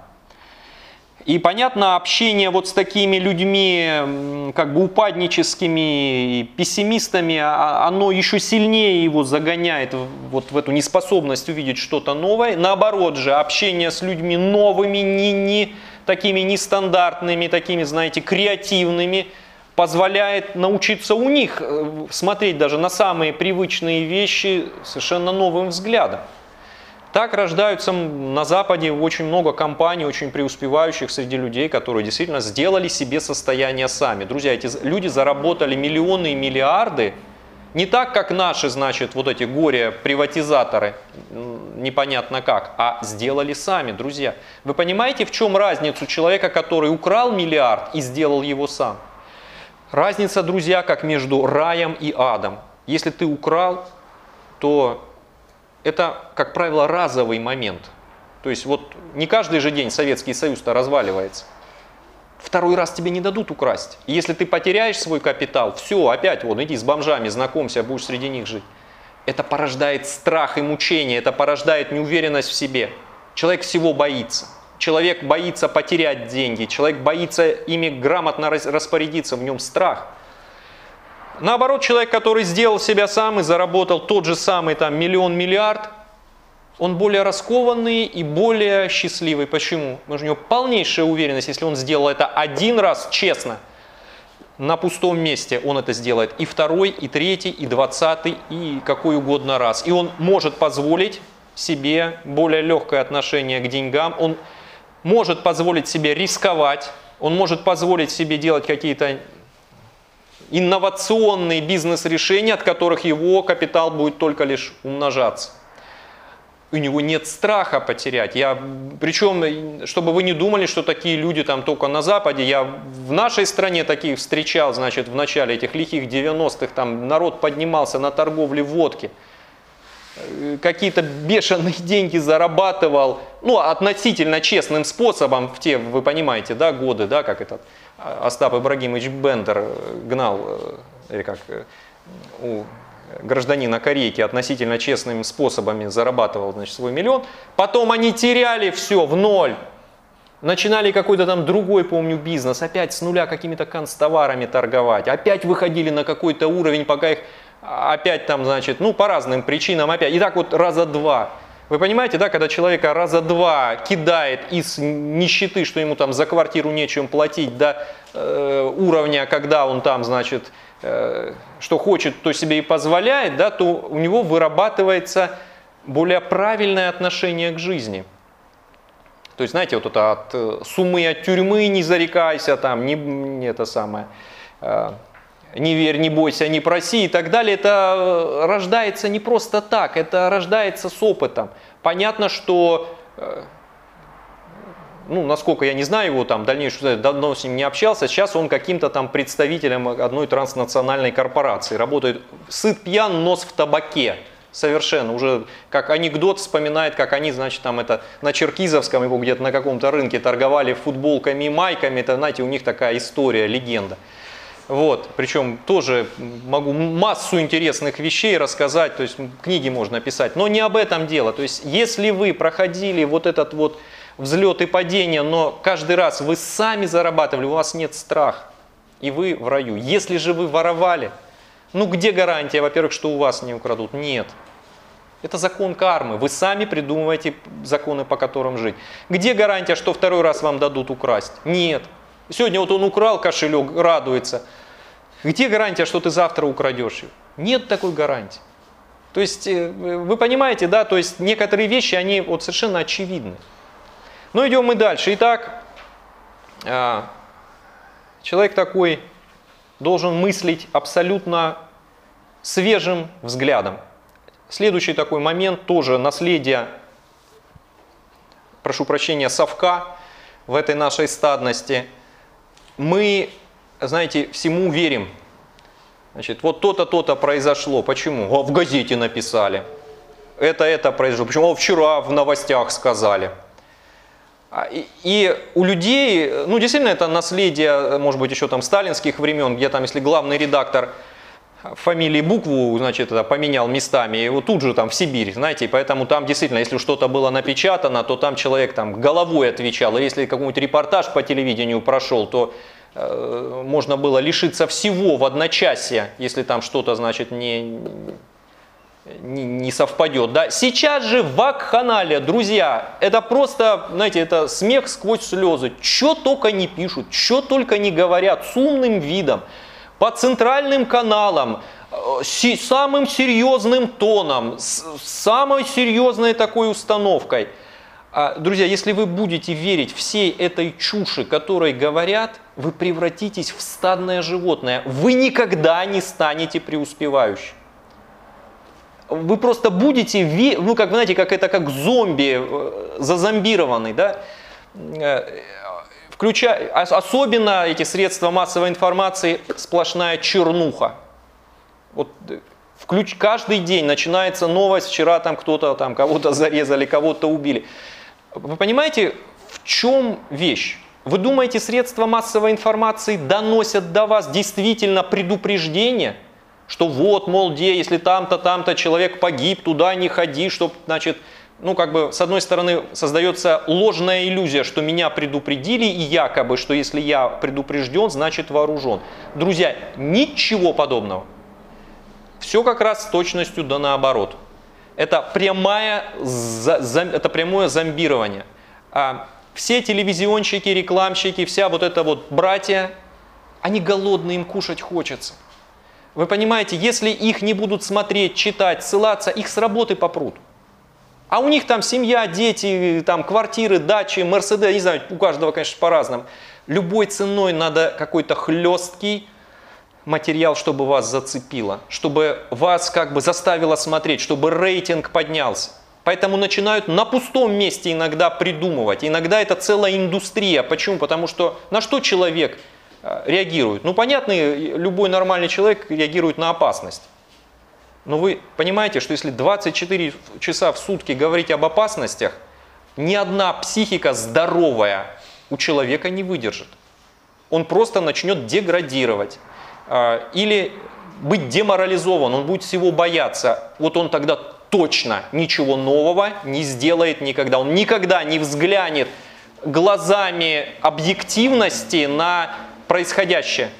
И понятно, общение вот с такими людьми, как бы упадническими пессимистами, оно еще сильнее его загоняет вот в эту неспособность увидеть что-то новое. Наоборот же, общение с людьми новыми, такими нестандартными, такими, знаете, креативными, позволяет научиться у них смотреть даже на самые привычные вещи совершенно новым взглядом. Так рождаются на Западе очень много компаний, очень преуспевающих среди людей, которые действительно сделали себе состояние сами. Друзья, эти люди заработали миллионы и миллиарды не так, как наши, значит, вот эти горе-приватизаторы, непонятно как, а сделали сами, друзья. Вы понимаете, в чем разница человека, который украл миллиард и сделал его сам? Разница, друзья, как между раем и адом. Если ты украл, то это, как правило, разовый момент. То есть вот не каждый же день Советский Союз-то разваливается. Второй раз тебе не дадут украсть. И если ты потеряешь свой капитал, все, опять вон, иди с бомжами, знакомься, будешь среди них жить. Это порождает страх и мучение, это порождает неуверенность в себе. Человек всего боится. Человек боится потерять деньги, человек боится ими грамотно распорядиться, в нем страх. Наоборот, человек, который сделал себя сам и заработал тот же самый там миллион-миллиард, он более раскованный и более счастливый. Почему? Потому что у него полнейшая уверенность, если он сделал это один раз честно, на пустом месте он это сделает и второй, и третий, и 20-й, и какой угодно раз. И он может позволить себе более легкое отношение к деньгам, он может позволить себе рисковать, он может позволить себе делать какие-то инновационные бизнес-решения, от которых его капитал будет только лишь умножаться. У него нет страха потерять. Причем, чтобы вы не думали, что такие люди там только на Западе, я в нашей стране таких встречал, значит, в начале этих лихих 90-х, там народ поднимался на торговле водки, какие-то бешеные деньги зарабатывал, ну, относительно честным способом в те, вы понимаете, да, годы, да, как этот Остап Ибрагимович Бендер гнал, или как у гражданина Корейки относительно честными способами зарабатывал, значит, свой миллион. Потом они теряли все в ноль. Начинали какой-то там другой, помню, бизнес. Опять с нуля какими-то канцтоварами торговать. Опять выходили на какой-то уровень, пока их опять там, значит, ну, по разным причинам опять. И так вот раза два. Вы понимаете, да, когда человека раза два кидает из нищеты, что ему там за квартиру нечем платить, до уровня, когда он там, значит, что хочет, то себе и позволяет, да, то у него вырабатывается более правильное отношение к жизни. То есть, знаете, вот это от сумы, от тюрьмы не зарекайся, там, не это самое, не верь, не бойся, не проси и так далее. Это рождается не просто так, это рождается с опытом. Понятно, что, ну, насколько я не знаю его там дальнейшую, давно с ним не общался, сейчас он каким-то там представителем одной транснациональной корпорации, работает сыт пьян, нос в табаке. Совершенно, уже как анекдот вспоминает, как они, значит, там это на Черкизовском, его где-то на каком-то рынке торговали футболками и майками, это, знаете, у них такая история, легенда. Вот, причем тоже могу массу интересных вещей рассказать, то есть книги можно писать, но не об этом дело. То есть если вы проходили вот этот вот взлет и падение, но каждый раз вы сами зарабатывали, у вас нет страха, и вы в раю. Если же вы воровали, ну где гарантия, во-первых, что у вас не украдут? Нет. Это закон кармы. Вы сами придумываете законы, по которым жить. Где гарантия, что второй раз вам дадут украсть? Нет. Сегодня вот он украл кошелек, радуется. Где гарантия, что ты завтра украдешь его? Нет такой гарантии. То есть, вы понимаете, да, то есть некоторые вещи, они вот совершенно очевидны. Но идем мы дальше. Итак, человек такой должен мыслить абсолютно свежим взглядом. Следующий такой момент, тоже наследие, прошу прощения, совка в этой нашей стадности. Мы, знаете, всему верим. Значит, вот то-то, то-то произошло. Почему? О, в газете написали. Это произошло. Почему? О, вчера в новостях сказали. И у людей, ну действительно это наследие, может быть, еще там сталинских времен, где там, если главный редактор фамилии букву, значит, это поменял местами, его тут же там в Сибирь, знаете, и поэтому там действительно, если что-то было напечатано, то там человек там головой отвечал, и если какой-нибудь репортаж по телевидению прошел, то можно было лишиться всего в одночасье, если там что-то, значит, не совпадет. Да? Сейчас же вакханалия, друзья, это просто, знаете, это смех сквозь слезы. Что только не пишут, что только не говорят с умным видом, по центральным каналам, самым серьезным тоном, с самой серьезной такой установкой. Друзья, если вы будете верить всей этой чуши, которой говорят, вы превратитесь в стадное животное. Вы никогда не станете преуспевающим. Вы просто будете, ну как, знаете, как это как зомби, зазомбированный, да? Особенно эти средства массовой информации, сплошная чернуха. Вот каждый день начинается новость, вчера там кто-то там кого-то зарезали, кого-то убили. Вы понимаете, в чем вещь? Вы думаете, средства массовой информации доносят до вас действительно предупреждение? Что вот, мол, если там-то человек погиб, туда не ходи, чтобы, значит, ну, как бы, с одной стороны, создается ложная иллюзия, что меня предупредили, и якобы, что если я предупрежден, значит вооружен. Друзья, ничего подобного. Все как раз с точностью да наоборот. Это прямое зомбирование. Все телевизионщики, рекламщики, вся вот эта вот братья, они голодные, им кушать хочется. Вы понимаете, если их не будут смотреть, читать, ссылаться, их с работы попрут. А у них там семья, дети, там квартиры, дачи, Мерседес, не знаю, у каждого, конечно, по-разному. Любой ценой надо какой-то хлесткий материал, чтобы вас зацепило, чтобы вас как бы заставило смотреть, чтобы рейтинг поднялся. Поэтому начинают на пустом месте иногда придумывать. Иногда это целая индустрия. Почему? Потому что на что человек реагирует? Ну, понятно, любой нормальный человек реагирует на опасность. Но вы понимаете, что если 24 часа в сутки говорить об опасностях, ни одна психика здоровая у человека не выдержит. Он просто начнет деградировать или быть деморализован, он будет всего бояться. Вот он тогда точно ничего нового не сделает никогда. Он никогда не взглянет глазами объективности на происходящее.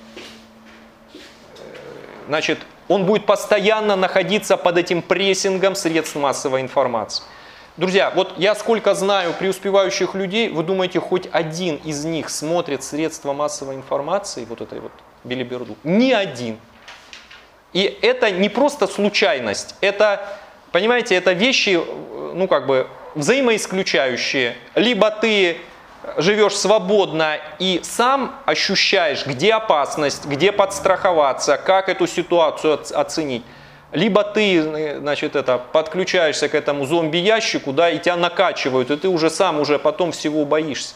Значит, он будет постоянно находиться под этим прессингом средств массовой информации. Друзья, вот я сколько знаю преуспевающих людей, вы думаете, хоть один из них смотрит средства массовой информации, вот этой вот белиберду? Ни один. И это не просто случайность, это, понимаете, это вещи, ну как бы, взаимоисключающие. Либо ты живешь свободно и сам ощущаешь, где опасность, где подстраховаться, как эту ситуацию оценить. Либо ты, значит, подключаешься к этому зомби-ящику, да, и тебя накачивают, и ты уже сам потом всего боишься.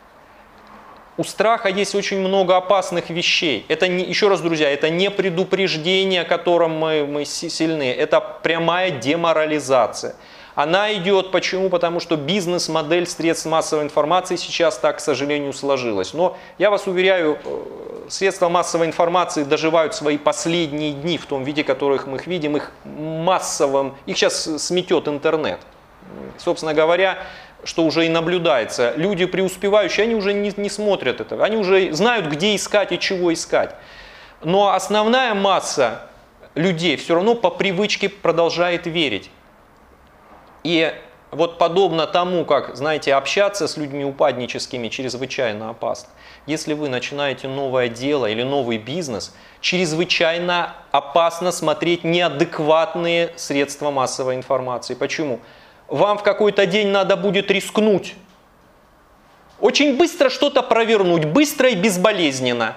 У страха есть очень много опасных вещей. Это не, еще раз, друзья, это не предупреждение, которым мы сильны, это прямая деморализация. Она идет почему? Потому что бизнес-модель средств массовой информации сейчас так, к сожалению, сложилась. Но я вас уверяю, средства массовой информации доживают свои последние дни в том виде, которых мы их видим, их массовым, их сейчас сметет интернет. Собственно говоря, что уже и наблюдается. Люди преуспевающие, они уже не смотрят этого, они уже знают, где искать и чего искать. Но основная масса людей все равно по привычке продолжает верить. И вот подобно тому, как, знаете, общаться с людьми упадническими чрезвычайно опасно. Если вы начинаете новое дело или новый бизнес, чрезвычайно опасно смотреть неадекватные средства массовой информации. Почему? Вам в какой-то день надо будет рискнуть. Очень быстро что-то провернуть, быстро и безболезненно.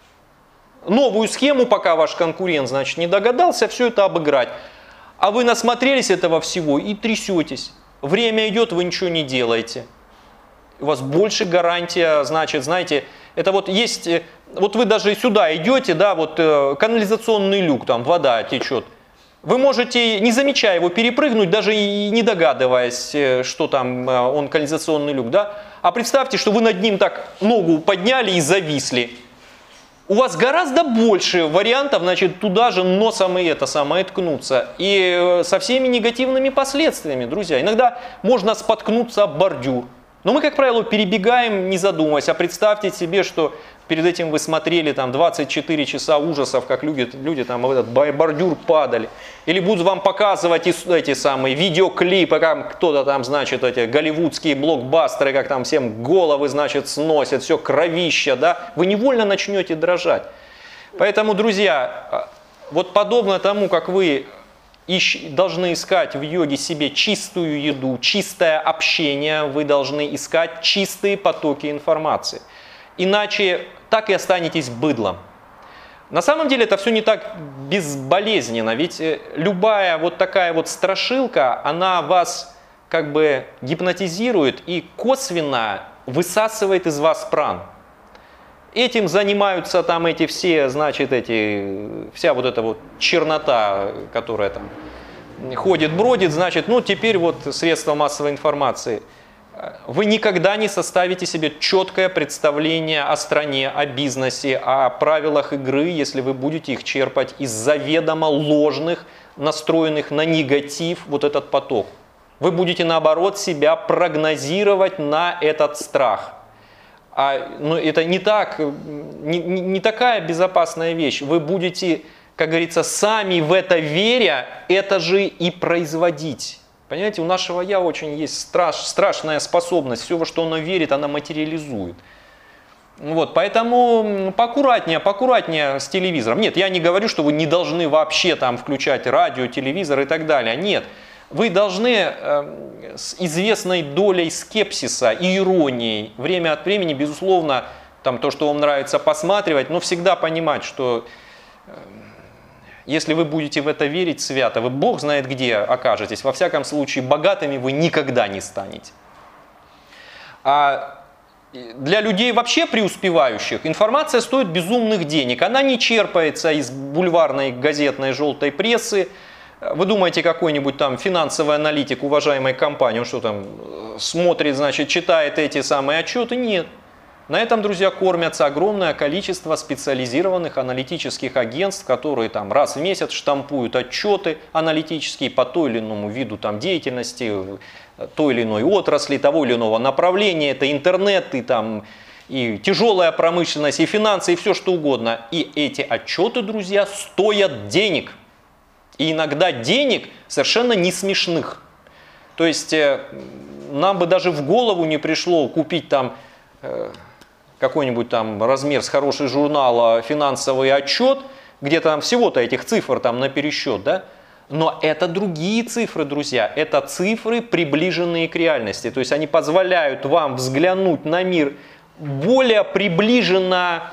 Новую схему, пока ваш конкурент, значит, не догадался, все это обыграть. А вы насмотрелись этого всего и трясетесь. Время идет, вы ничего не делаете. У вас больше гарантия, значит, знаете, это вот есть, вот вы даже сюда идете, да, вот канализационный люк, там вода течет. Вы можете, не замечая его, перепрыгнуть, даже и не догадываясь, что там он канализационный люк, да. А представьте, что вы над ним так ногу подняли и зависли. У вас гораздо больше вариантов, значит, туда же носом и это самое ткнуться. И со всеми негативными последствиями, друзья. Иногда можно споткнуться об бордюр. Но мы, как правило, перебегаем, не задумываясь. А представьте себе, что перед этим вы смотрели там 24 часа ужасов, как люди там в этот бордюр падали. Или будут вам показывать эти самые видеоклипы, как кто-то там, значит, эти голливудские блокбастеры, как там всем головы, значит, сносят, все кровища, да. Вы невольно начнете дрожать. Поэтому, друзья, вот подобно тому, как вы должны искать в йоге себе чистую еду, чистое общение, вы должны искать чистые потоки информации. Иначе так и останетесь быдлом. На самом деле это все не так безболезненно, ведь любая вот такая вот страшилка, она вас как бы гипнотизирует и косвенно высасывает из вас пран. Этим занимаются там эти все, значит, вся вот эта вот чернота, которая там ходит, бродит, значит, ну теперь вот средства массовой информации. Вы никогда не составите себе четкое представление о стране, о бизнесе, о правилах игры, если вы будете их черпать из заведомо ложных, настроенных на негатив вот этот поток. Вы будете, наоборот, себя прогнозировать на этот страх. Но это не такая безопасная вещь. Вы будете, как говорится, сами в это веря, это же и производить. Понимаете, у нашего «я» очень есть страшная способность. Все, во что оно верит, она материализует. Вот, поэтому поаккуратнее с телевизором. Нет, я не говорю, что вы не должны вообще там включать радио, телевизор и так далее. Нет. Вы должны с известной долей скепсиса и иронии время от времени, безусловно, там, то, что вам нравится посматривать, но всегда понимать, что если вы будете в это верить свято, вы Бог знает где окажетесь. Во всяком случае, богатыми вы никогда не станете. А для людей вообще преуспевающих информация стоит безумных денег. Она не черпается из бульварной газетной желтой прессы. Вы думаете, какой-нибудь там финансовый аналитик уважаемой компании, он что там смотрит, значит, читает эти самые отчеты? Нет. На этом, друзья, кормятся огромное количество специализированных аналитических агентств, которые там раз в месяц штампуют отчеты аналитические по той или иному виду там деятельности, той или иной отрасли, того или иного направления. Это интернет, и тяжелая промышленность, и финансы, и все что угодно. И эти отчеты, друзья, стоят денег. И иногда денег совершенно не смешных. То есть нам бы даже в голову не пришло купить там какой-нибудь там размер с хороший журнала финансовый отчет, где там всего-то этих цифр там на пересчет, да? Но это другие цифры, друзья. Это цифры, приближенные к реальности. То есть они позволяют вам взглянуть на мир более приближенно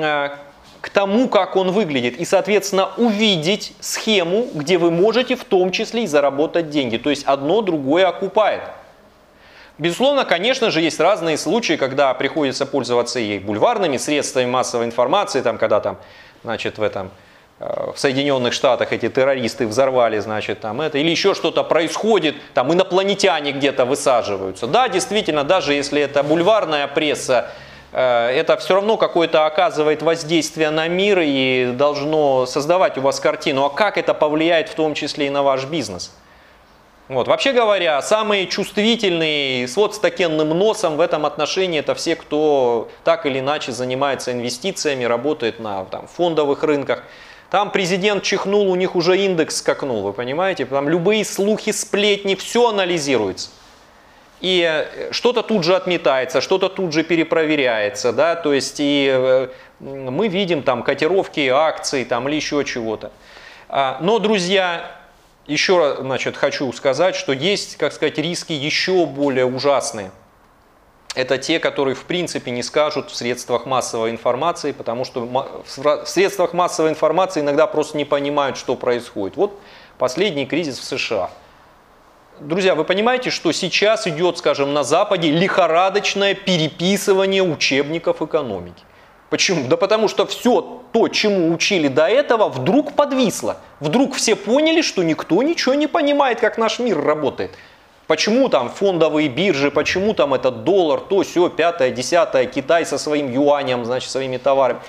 к тому, как он выглядит. И, соответственно, увидеть схему, где вы можете в том числе и заработать деньги. То есть одно другое окупает. Безусловно, конечно же, есть разные случаи, когда приходится пользоваться и бульварными средствами массовой информации, там, когда там, значит, в Соединенных Штатах эти террористы взорвали, значит, там это, или еще что-то происходит, там инопланетяне где-то высаживаются. Да, действительно, даже если это бульварная пресса, это все равно какое-то оказывает воздействие на мир и должно создавать у вас картину. А как это повлияет в том числе и на ваш бизнес? Вот. Вообще говоря, самые чувствительные с вот с такенным носом в этом отношении это все, кто так или иначе занимается инвестициями, работает на фондовых рынках. Там президент чихнул, у них уже индекс скакнул, вы понимаете? Там любые слухи, сплетни, все анализируется. И что-то тут же отметается, что-то тут же перепроверяется, да, то есть и мы видим там котировки акций там или еще чего-то. Но, друзья, еще раз, значит, хочу сказать, что есть, как сказать, риски еще более ужасные. Это те, которые в принципе не скажут в средствах массовой информации, потому что в средствах массовой информации иногда просто не понимают, что происходит. Вот последний кризис в США. Друзья, вы понимаете, что сейчас идет, скажем, на Западе лихорадочное переписывание учебников экономики. Почему? Да потому что все то, чему учили до этого, вдруг подвисло. Вдруг все поняли, что никто ничего не понимает, как наш мир работает. Почему там фондовые биржи, почему там этот доллар, то, сё, пятое, десятое, Китай со своим юанем, значит, своими товарами.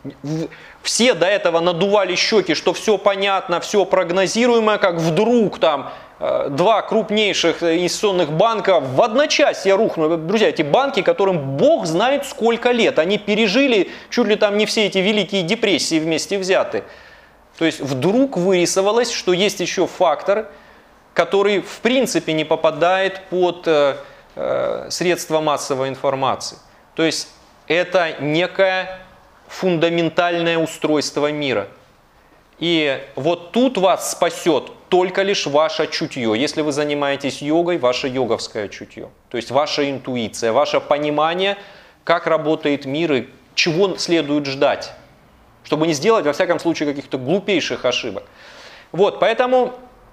Все до этого надували щеки, что все понятно, все прогнозируемое, как вдруг там два крупнейших инвестиционных банка в одночасье рухнули. Друзья, эти банки, которым бог знает сколько лет, они пережили чуть ли там не все эти великие депрессии вместе взятые. То есть вдруг вырисовалось, что есть еще фактор, который в принципе не попадает под средства массовой информации. То есть это некое фундаментальное устройство мира. И вот тут вас спасет только лишь ваше чутье. Если вы занимаетесь йогой, ваше йоговское чутье. То есть ваша интуиция, ваше понимание, как работает мир и чего следует ждать. Чтобы не сделать, во всяком случае, каких-то глупейших ошибок. Вот, поэтому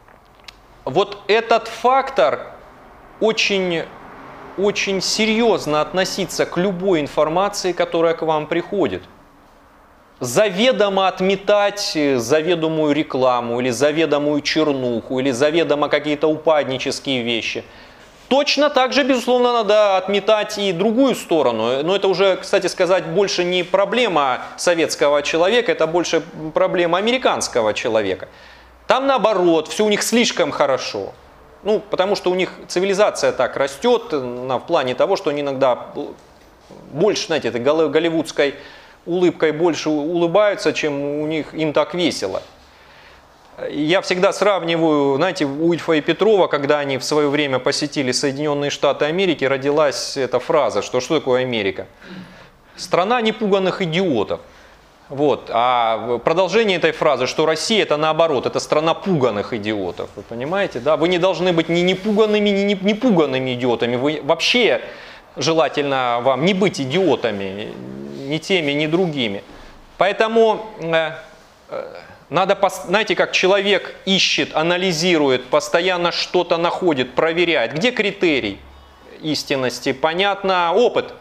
вот этот фактор очень серьезно относиться к любой информации, которая к вам приходит. Заведомо отметать заведомую рекламу, или заведомую чернуху, или заведомо какие-то упаднические вещи. Точно так же, безусловно, надо отметать и другую сторону. Но это уже, кстати сказать, больше не проблема советского человека, это больше проблема американского человека. Там наоборот, все у них слишком хорошо. Ну, потому что у них цивилизация так растет в плане того, что они иногда больше, знаете, этой голливудской улыбкой больше улыбаются, чем у них им так весело. Я всегда сравниваю, знаете, Ульфа и Петрова, когда они в свое время посетили Соединенные Штаты Америки, родилась эта фраза, что такое Америка? Страна непуганных идиотов. Вот. А продолжение этой фразы, что Россия это наоборот, это страна пуганых идиотов. Вы понимаете? Да? Вы не должны быть ни непуганными, ни непуганными идиотами. Вы вообще желательно вам не быть идиотами, ни теми, ни другими. Поэтому надо, знаете, как человек ищет, анализирует, постоянно что-то находит, проверяет. Где критерий истинности? Понятно, опыт.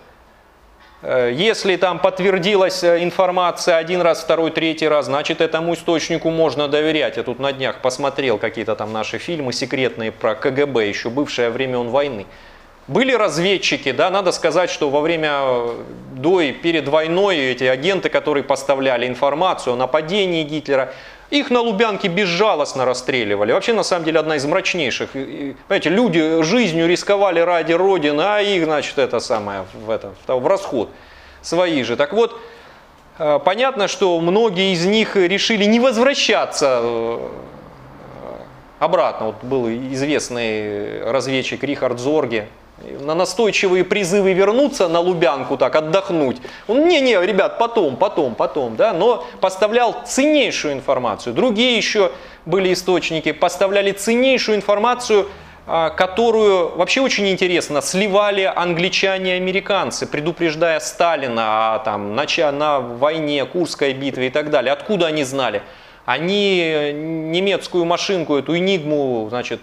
Если там подтвердилась информация один раз, второй, третий раз, значит этому источнику можно доверять. Я тут на днях посмотрел какие-то там наши фильмы секретные про КГБ, еще бывшее времен войны. Были разведчики, да, надо сказать, что во время, до и перед войной эти агенты, которые поставляли информацию о нападении Гитлера, их на Лубянке безжалостно расстреливали. Вообще, на самом деле, одна из мрачнейших. Понимаете, люди жизнью рисковали ради Родины, а их, значит, это самое, в расход свои же. Так вот, понятно, что многие из них решили не возвращаться обратно. Вот был известный разведчик Рихард Зорге, на настойчивые призывы вернуться на Лубянку, так, отдохнуть. Он, не, ребят, потом, да, но поставлял ценнейшую информацию. Другие еще были источники, поставляли ценнейшую информацию, которую, вообще очень интересно, сливали англичане и американцы, предупреждая Сталина на войне, Курской битве и так далее. Откуда они знали? Они немецкую машинку, эту Энигму, значит,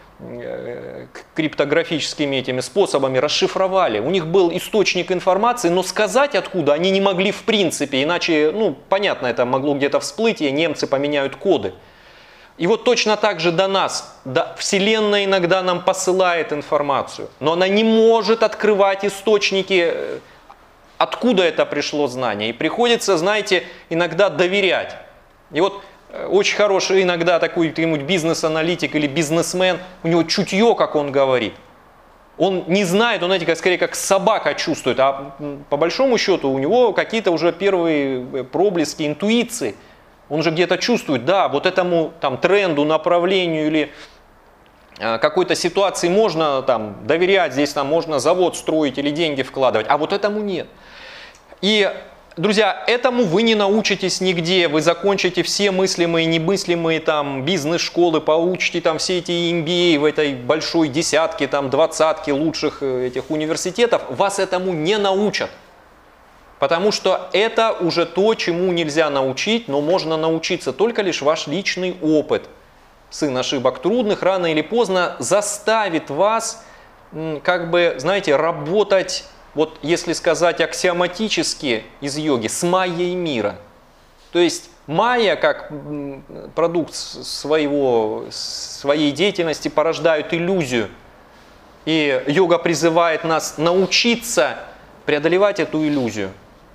криптографическими этими способами расшифровали. У них был источник информации, но сказать откуда они не могли в принципе, иначе, ну, понятно, это могло где-то всплыть, и немцы поменяют коды. И вот точно так же до нас, Вселенная иногда нам посылает информацию, но она не может открывать источники, откуда это пришло знание. И приходится, знаете, иногда доверять. И вот очень хороший иногда такой какой-нибудь бизнес-аналитик или бизнесмен, у него чутье, как он говорит. Он не знает, он, знаете, скорее как собака чувствует, а по большому счету у него какие-то уже первые проблески интуиции. Он же где-то чувствует, да, вот этому там тренду, направлению или какой-то ситуации можно там доверять, здесь там можно завод строить или деньги вкладывать, а вот этому нет. И, друзья, этому вы не научитесь нигде, вы закончите все мыслимые и немыслимые там бизнес-школы, поучите там все эти MBA в этой большой десятке, там двадцатке лучших этих университетов, вас этому не научат. Потому что это уже то, чему нельзя научить, но можно научиться только лишь ваш личный опыт. Сын ошибок трудных рано или поздно заставит вас, как бы, знаете, работать, вот если сказать аксиоматически из йоги, с майей мира. То есть майя, как продукт своей деятельности, порождает иллюзию. И йога призывает нас научиться преодолевать эту иллюзию.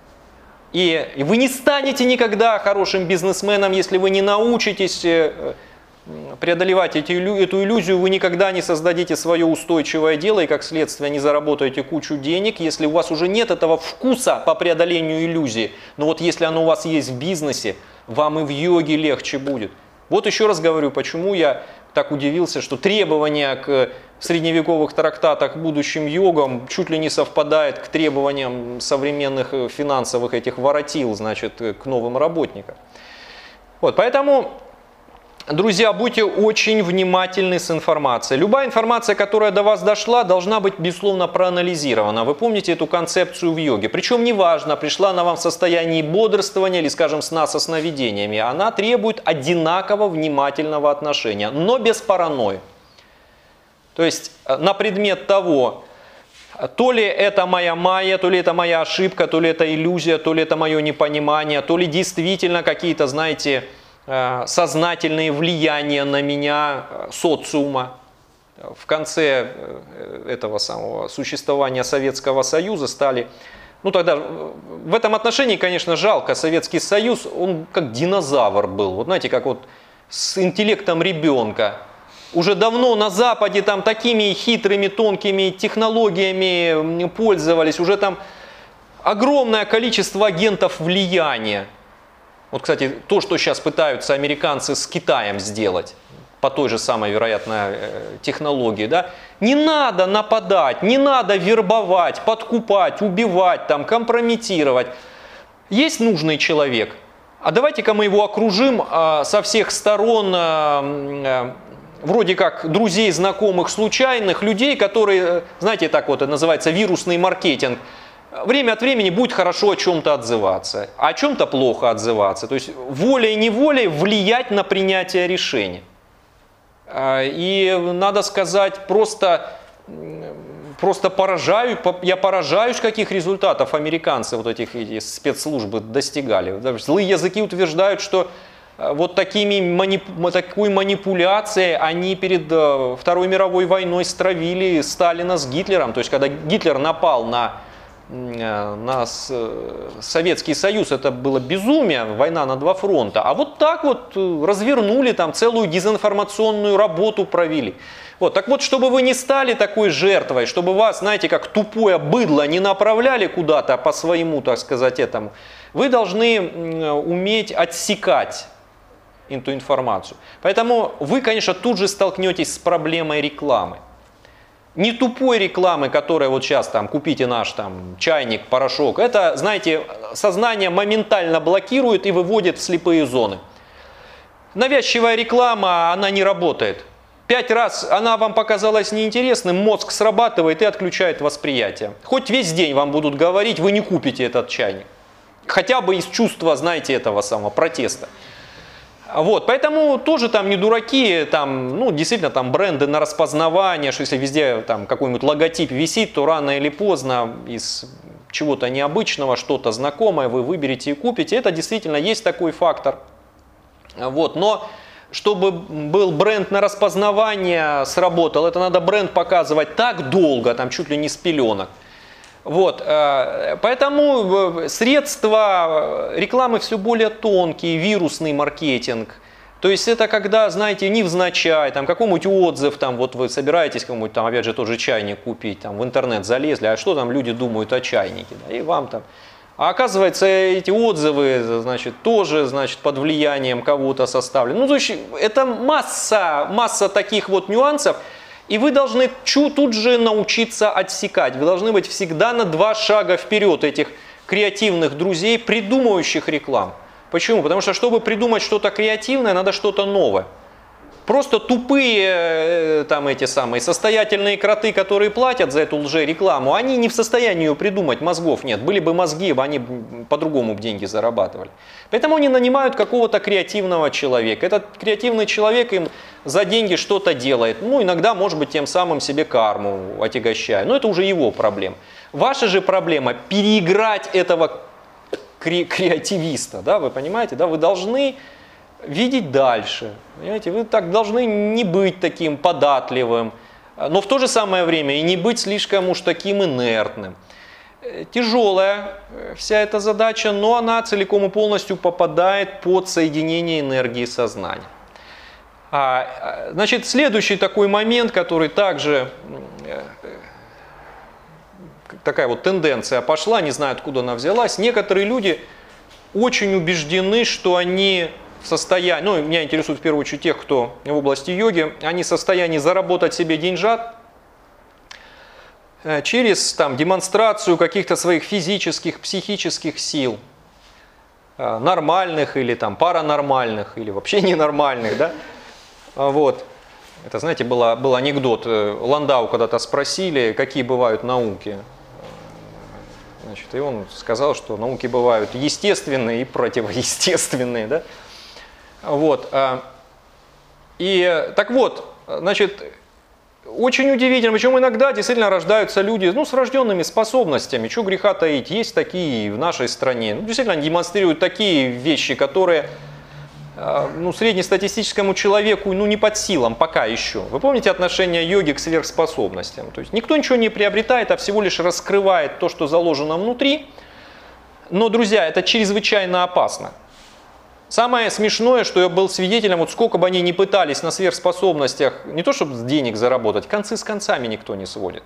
И вы не станете никогда хорошим бизнесменом, если вы не научитесь преодолевать эту иллюзию, вы никогда не создадите свое устойчивое дело и, как следствие, не заработаете кучу денег, если у вас уже нет этого вкуса по преодолению иллюзии. Но вот если оно у вас есть в бизнесе, вам и в йоге легче будет. Вот еще раз говорю, почему я так удивился, что требования к средневековых трактатах к будущим йогам чуть ли не совпадает к требованиям современных финансовых этих воротил, значит, к новым работникам. Вот, поэтому, друзья, будьте очень внимательны с информацией. Любая информация, которая до вас дошла, должна быть, безусловно, проанализирована. Вы помните эту концепцию в йоге. Причем неважно, пришла она вам в состоянии бодрствования или, скажем, сна со сновидениями. Она требует одинаково внимательного отношения, но без паранойи. То есть на предмет того, то ли это моя майя, то ли это моя ошибка, то ли это иллюзия, то ли это мое непонимание, то ли действительно какие-то, знаете, сознательные влияния на меня социума. В конце этого самого существования Советского Союза стали, ну тогда в этом отношении, конечно, жалко Советский Союз, он как динозавр был, вот знаете, как вот с интеллектом ребенка. Уже давно на Западе там такими хитрыми, тонкими технологиями пользовались, уже там огромное количество агентов влияния. Вот, кстати, то, что сейчас пытаются американцы с Китаем сделать, по той же самой, вероятно, технологии, да, не надо нападать, не надо вербовать, подкупать, убивать, там, компрометировать. Есть нужный человек, а давайте-ка мы его окружим со всех сторон, вроде как друзей, знакомых, случайных людей, которые, знаете, так вот это называется вирусный маркетинг. Время от времени будет хорошо о чем-то отзываться, а о чем-то плохо отзываться. То есть волей-неволей влиять на принятие решений. И надо сказать, просто я поражаюсь, каких результатов американцы, вот эти спецслужбы достигали. Злые языки утверждают, что вот такой манипуляцией они перед Второй мировой войной стравили Сталина с Гитлером. То есть, когда Гитлер напал на Советский Союз, это было безумие, война на два фронта. А вот так вот развернули, там целую дезинформационную работу провели. Вот, так вот, чтобы вы не стали такой жертвой, чтобы вас, знаете, как тупое быдло не направляли куда-то по своему, так сказать, этому, вы должны уметь отсекать эту информацию. Поэтому вы, конечно, тут же столкнетесь с проблемой рекламы. не тупой рекламы, которая вот сейчас там купите наш там чайник, порошок. Это, знаете, сознание моментально блокирует и выводит в слепые зоны. Навязчивая реклама, она не работает. 5 раз она вам показалась неинтересным, мозг срабатывает и отключает восприятие. Хоть весь день вам будут говорить, вы не купите этот чайник. Хотя бы из чувства, знаете, этого самого протеста. Вот, поэтому тоже там не дураки, там, ну, действительно, там бренды на распознавание, что если везде там какой-нибудь логотип висит, то рано или поздно из чего-то необычного, что-то знакомое вы выберете и купите. Это действительно есть такой фактор. Вот, но чтобы был бренд на распознавание, сработал, это надо бренд показывать так долго, там чуть ли не с пеленок. Вот, поэтому средства рекламы все более тонкие, вирусный маркетинг. То есть это когда, знаете, невзначай, там какой-нибудь отзыв, там вот вы собираетесь какой-нибудь там, опять же, тот же чайник купить, там в интернет залезли, а что там люди думают о чайнике, да, и вам там. А оказывается, эти отзывы, значит, тоже, значит, под влиянием кого-то составлены. Ну, то есть это масса таких вот нюансов. И вы должны тут же научиться отсекать. Вы должны быть всегда на 2 шага вперед этих креативных друзей, придумывающих рекламу. Почему? Потому что, чтобы придумать что-то креативное, надо что-то новое. Просто тупые там эти самые состоятельные кроты, которые платят за эту лжерекламу, они не в состоянии ее придумать, мозгов нет. Были бы мозги, они по-другому деньги зарабатывали. Поэтому они нанимают какого-то креативного человека. Этот креативный человек им за деньги что-то делает. Ну, иногда, может быть, тем самым себе карму отягощая. Но это уже его проблема. Ваша же проблема переиграть этого креативиста. Да, вы понимаете? Да? Вы должны видеть дальше. Понимаете? Вы так должны не быть таким податливым, но в то же самое время и не быть слишком уж таким инертным. Тяжелая вся эта задача, но она целиком и полностью попадает под соединение энергии сознания. Значит, следующий такой момент, который также такая вот тенденция пошла, не знаю, откуда она взялась. Некоторые люди очень убеждены, что они в состоянии, ну, меня интересует в первую очередь тех, кто в области йоги, они в состоянии заработать себе деньжат через там, демонстрацию каких-то своих физических, психических сил, нормальных или там, паранормальных, или вообще ненормальных. Да? Вот. Это, знаете, был анекдот. Ландау когда-то спросили, какие бывают науки. Значит, и он сказал, что науки бывают естественные и противоестественные. Да? Вот. И так вот, значит, очень удивительно, причем иногда действительно рождаются люди, ну, с врожденными способностями, чего греха таить, есть такие в нашей стране. Ну, действительно, они демонстрируют такие вещи, которые, ну, среднестатистическому человеку, ну, не под силам пока еще. Вы помните отношение йоги к сверхспособностям? То есть никто ничего не приобретает, а всего лишь раскрывает то, что заложено внутри. Но, друзья, это чрезвычайно опасно. Самое смешное, что я был свидетелем, вот сколько бы они ни пытались на сверхспособностях, не то чтобы денег заработать, концы с концами никто не сводит.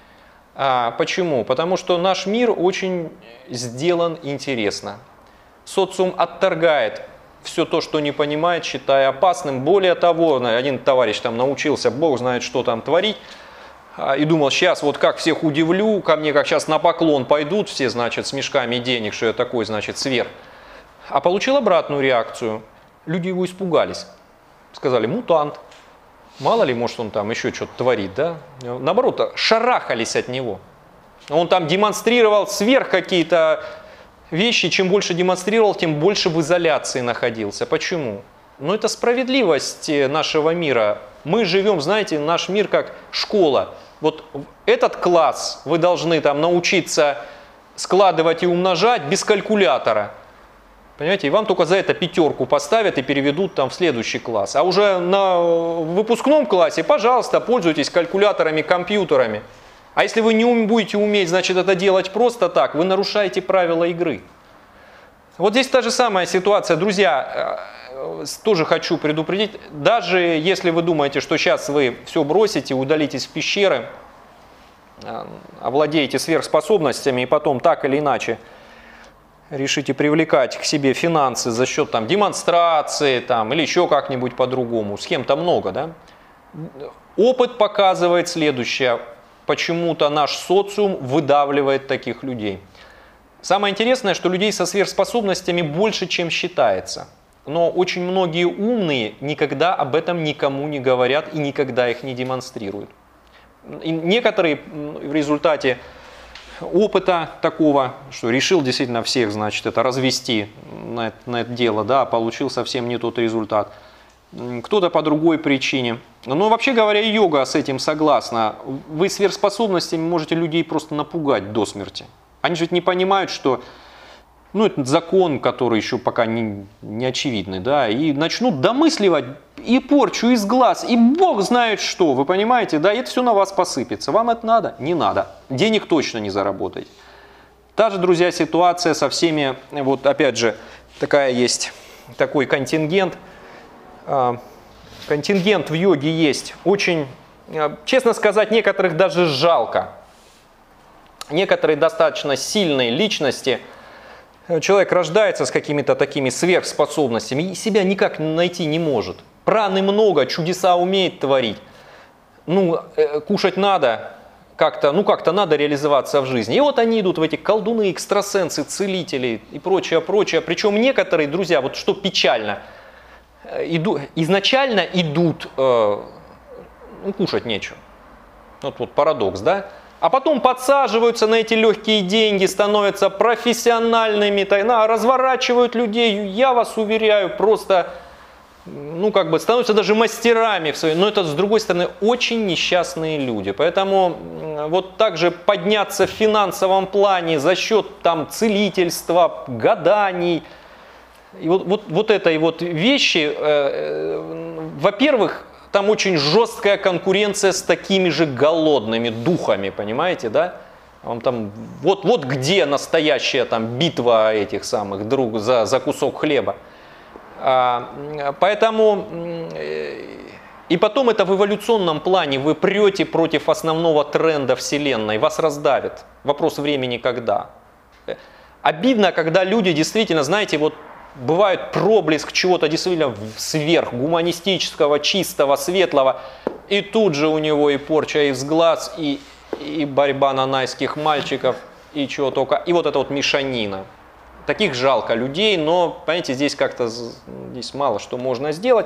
Почему? Потому что наш мир очень сделан интересно. Социум отторгает все то, что не понимает, считая опасным. Более того, один товарищ там научился, бог знает, что там творить, и думал, сейчас вот как всех удивлю, ко мне как сейчас на поклон пойдут все, значит, с мешками денег, что я такой, значит, сверх. А получил обратную реакцию. Люди его испугались. Сказали, мутант. Мало ли, может, он там еще что-то творит, да? Наоборот, шарахались от него. Он там демонстрировал сверх какие-то вещи. Чем больше демонстрировал, тем больше в изоляции находился. Почему? Ну, это справедливость нашего мира. Мы живем, знаете, наш мир как школа. Вот этот класс вы должны там научиться складывать и умножать без калькулятора. Понимаете, и вам только за это 5 поставят и переведут там в следующий класс. А уже на выпускном классе, пожалуйста, пользуйтесь калькуляторами, компьютерами. А если вы не будете уметь, значит, это делать просто так, вы нарушаете правила игры. Вот здесь та же самая ситуация. Друзья, тоже хочу предупредить, даже если вы думаете, что сейчас вы все бросите, удалитесь в пещеры, овладеете сверхспособностями и потом так или иначе решите привлекать к себе финансы за счет там, демонстрации там, или еще как-нибудь по-другому, схем-то много, да? Опыт показывает следующее. почему-то наш социум выдавливает таких людей. Самое интересное, что людей со сверхспособностями больше, чем считается. Но очень многие умные никогда об этом никому не говорят и никогда их не демонстрируют. И некоторые в результате опыта такого, что решил действительно всех, значит, это развести на это дело, да, получил совсем не тот результат. Кто-то по другой причине. Но вообще говоря, йога с этим согласна. Вы сверхспособностями можете людей просто напугать до смерти. Они же ведь не понимают, что это закон, который еще пока не очевидный, да, и начнут домысливать и порчу из глаз, и Бог знает что, вы понимаете, да, и это все на вас посыпется. Вам это надо? Не надо. Денег точно не заработаете. Та же, друзья, ситуация со всеми, вот опять же, такой контингент. Контингент в йоге есть. Очень, честно сказать, некоторых даже жалко. Некоторые достаточно сильные личности. Человек рождается с какими-то такими сверхспособностями и себя никак найти не может. Праны много, чудеса умеет творить. Кушать надо, как-то надо реализоваться в жизни. И вот они идут в эти колдуны, экстрасенсы, целители и прочее, прочее. Причем некоторые, друзья, вот что печально, изначально идут, кушать нечего. Вот парадокс, да? А потом подсаживаются на эти легкие деньги, становятся профессиональными, разворачивают людей, я вас уверяю, просто, становятся даже мастерами в своей. Но это, с другой стороны, очень несчастные люди. Поэтому вот также подняться в финансовом плане за счет целительства, гаданий, и вот этой вот вещи, во-первых, там очень жесткая конкуренция с такими же голодными духами, понимаете, да? Вот где настоящая битва этих самых друг за кусок хлеба. Поэтому и потом это в эволюционном плане вы прете против основного тренда Вселенной, вас раздавит. Вопрос времени когда. Обидно, когда люди действительно, знаете, бывает проблеск чего-то действительно сверхгуманистического, чистого, светлого, и тут же у него и порча из глаз, и борьба нанайских мальчиков, и чего только, и вот эта мешанина. Таких жалко людей, но, понимаете, здесь здесь мало что можно сделать.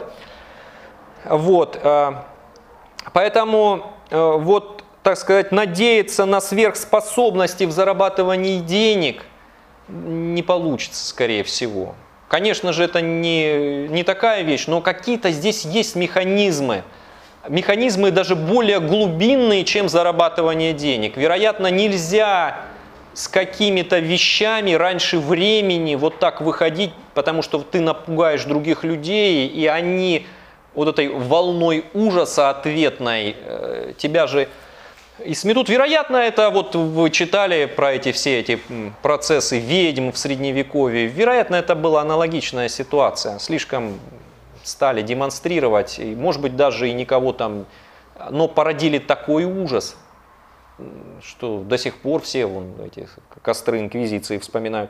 Поэтому, так сказать, надеяться на сверхспособности в зарабатывании денег не получится, скорее всего. Конечно же, это не такая вещь, но какие-то здесь есть механизмы. Механизмы даже более глубинные, чем зарабатывание денег. Вероятно, нельзя с какими-то вещами раньше времени вот так выходить, потому что ты напугаешь других людей, и они этой волной ужаса ответной тебя же и сметут. Вероятно, это вы читали про все эти процессы ведьм в Средневековье. Вероятно, это была аналогичная ситуация. Слишком стали демонстрировать, и, может быть, даже и никого но породили такой ужас, что до сих пор все эти костры инквизиции вспоминают.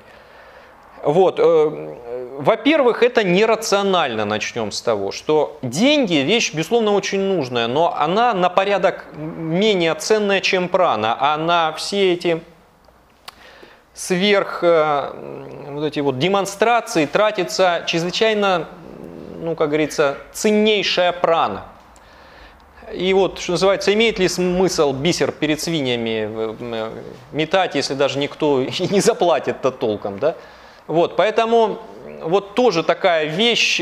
Во-первых, это нерационально, начнем с того, что деньги – вещь, безусловно, очень нужная, но она на порядок менее ценная, чем прана, а на все эти демонстрации тратится чрезвычайно, как говорится, ценнейшая прана. И что называется, имеет ли смысл бисер перед свиньями метать, если даже никто и не заплатит-то толком, да? Поэтому тоже такая вещь,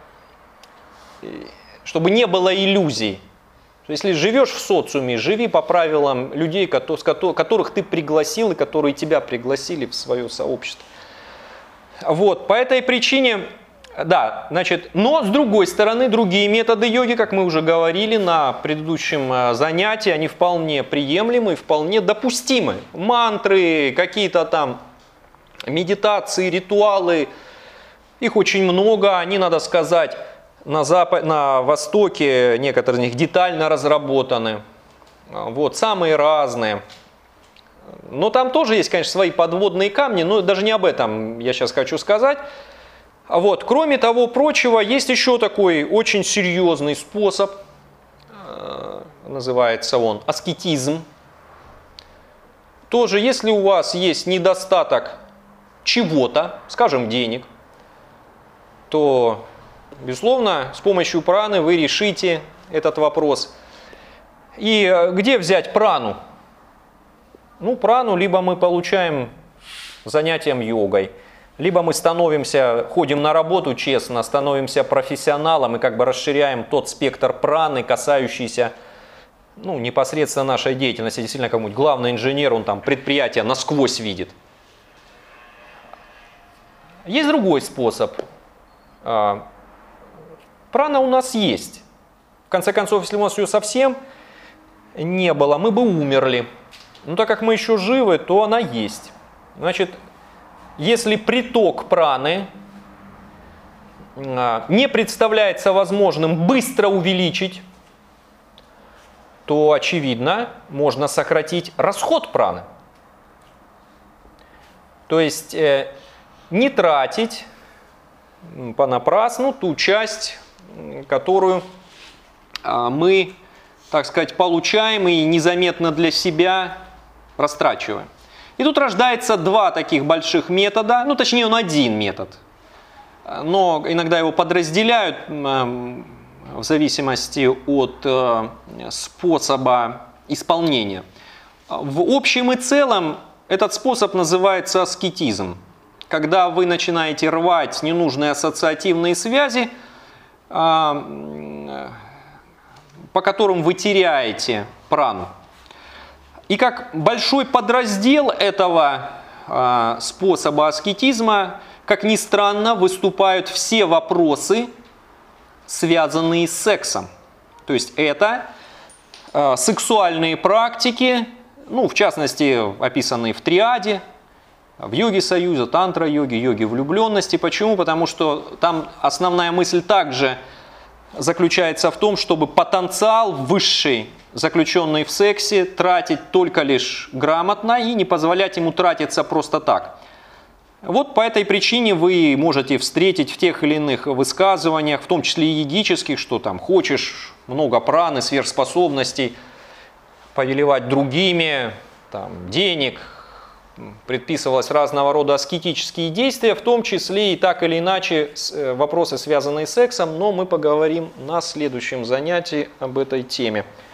чтобы не было иллюзий. Если живешь в социуме, живи по правилам людей, которых ты пригласил и которые тебя пригласили в свое сообщество. По этой причине, да, но с другой стороны, другие методы йоги, как мы уже говорили на предыдущем занятии, они вполне приемлемы, вполне допустимы. Мантры, какие-то медитации, ритуалы, их очень много, они, надо сказать, на Востоке, некоторые из них детально разработаны, самые разные. Но там тоже есть, конечно, свои подводные камни, но даже не об этом я сейчас хочу сказать. Кроме того прочего, есть еще такой очень серьезный способ, называется он аскетизм. тоже, если у вас есть недостаток чего-то, скажем, денег, то, безусловно, с помощью праны вы решите этот вопрос. И где взять прану? Ну, прану либо мы получаем занятием йогой, либо мы ходим на работу честно, становимся профессионалом и как бы расширяем тот спектр праны, касающийся непосредственно нашей деятельности. Действительно, какой-нибудь главный инженер, он там предприятие насквозь видит. Есть другой способ. Прана у нас есть. В конце концов, если у нас ее совсем не было, мы бы умерли. Но так как мы еще живы, то она есть. Значит, если приток праны не представляется возможным быстро увеличить, то, очевидно, можно сократить расход праны. То есть не тратить понапрасну ту часть, которую мы, так сказать, получаем и незаметно для себя растрачиваем. И тут рождается два таких больших метода, точнее он один метод, но иногда его подразделяют в зависимости от способа исполнения. В общем и целом этот способ называется аскетизм. Когда вы начинаете рвать ненужные ассоциативные связи, по которым вы теряете прану. И как большой подраздел этого способа аскетизма, как ни странно, выступают все вопросы, связанные с сексом. То есть это сексуальные практики, в частности, описанные в триаде, в йоге-союзе, тантра-йоге, йоге влюбленности. Почему? Потому что там основная мысль также заключается в том, чтобы потенциал высший, заключенный в сексе, тратить только лишь грамотно и не позволять ему тратиться просто так. Вот по этой причине вы можете встретить в тех или иных высказываниях, в том числе и йогических, что там хочешь много праны, сверхспособностей, повелевать другими, денег, предписывалось разного рода аскетические действия, в том числе и так или иначе вопросы, связанные с сексом, но мы поговорим на следующем занятии об этой теме.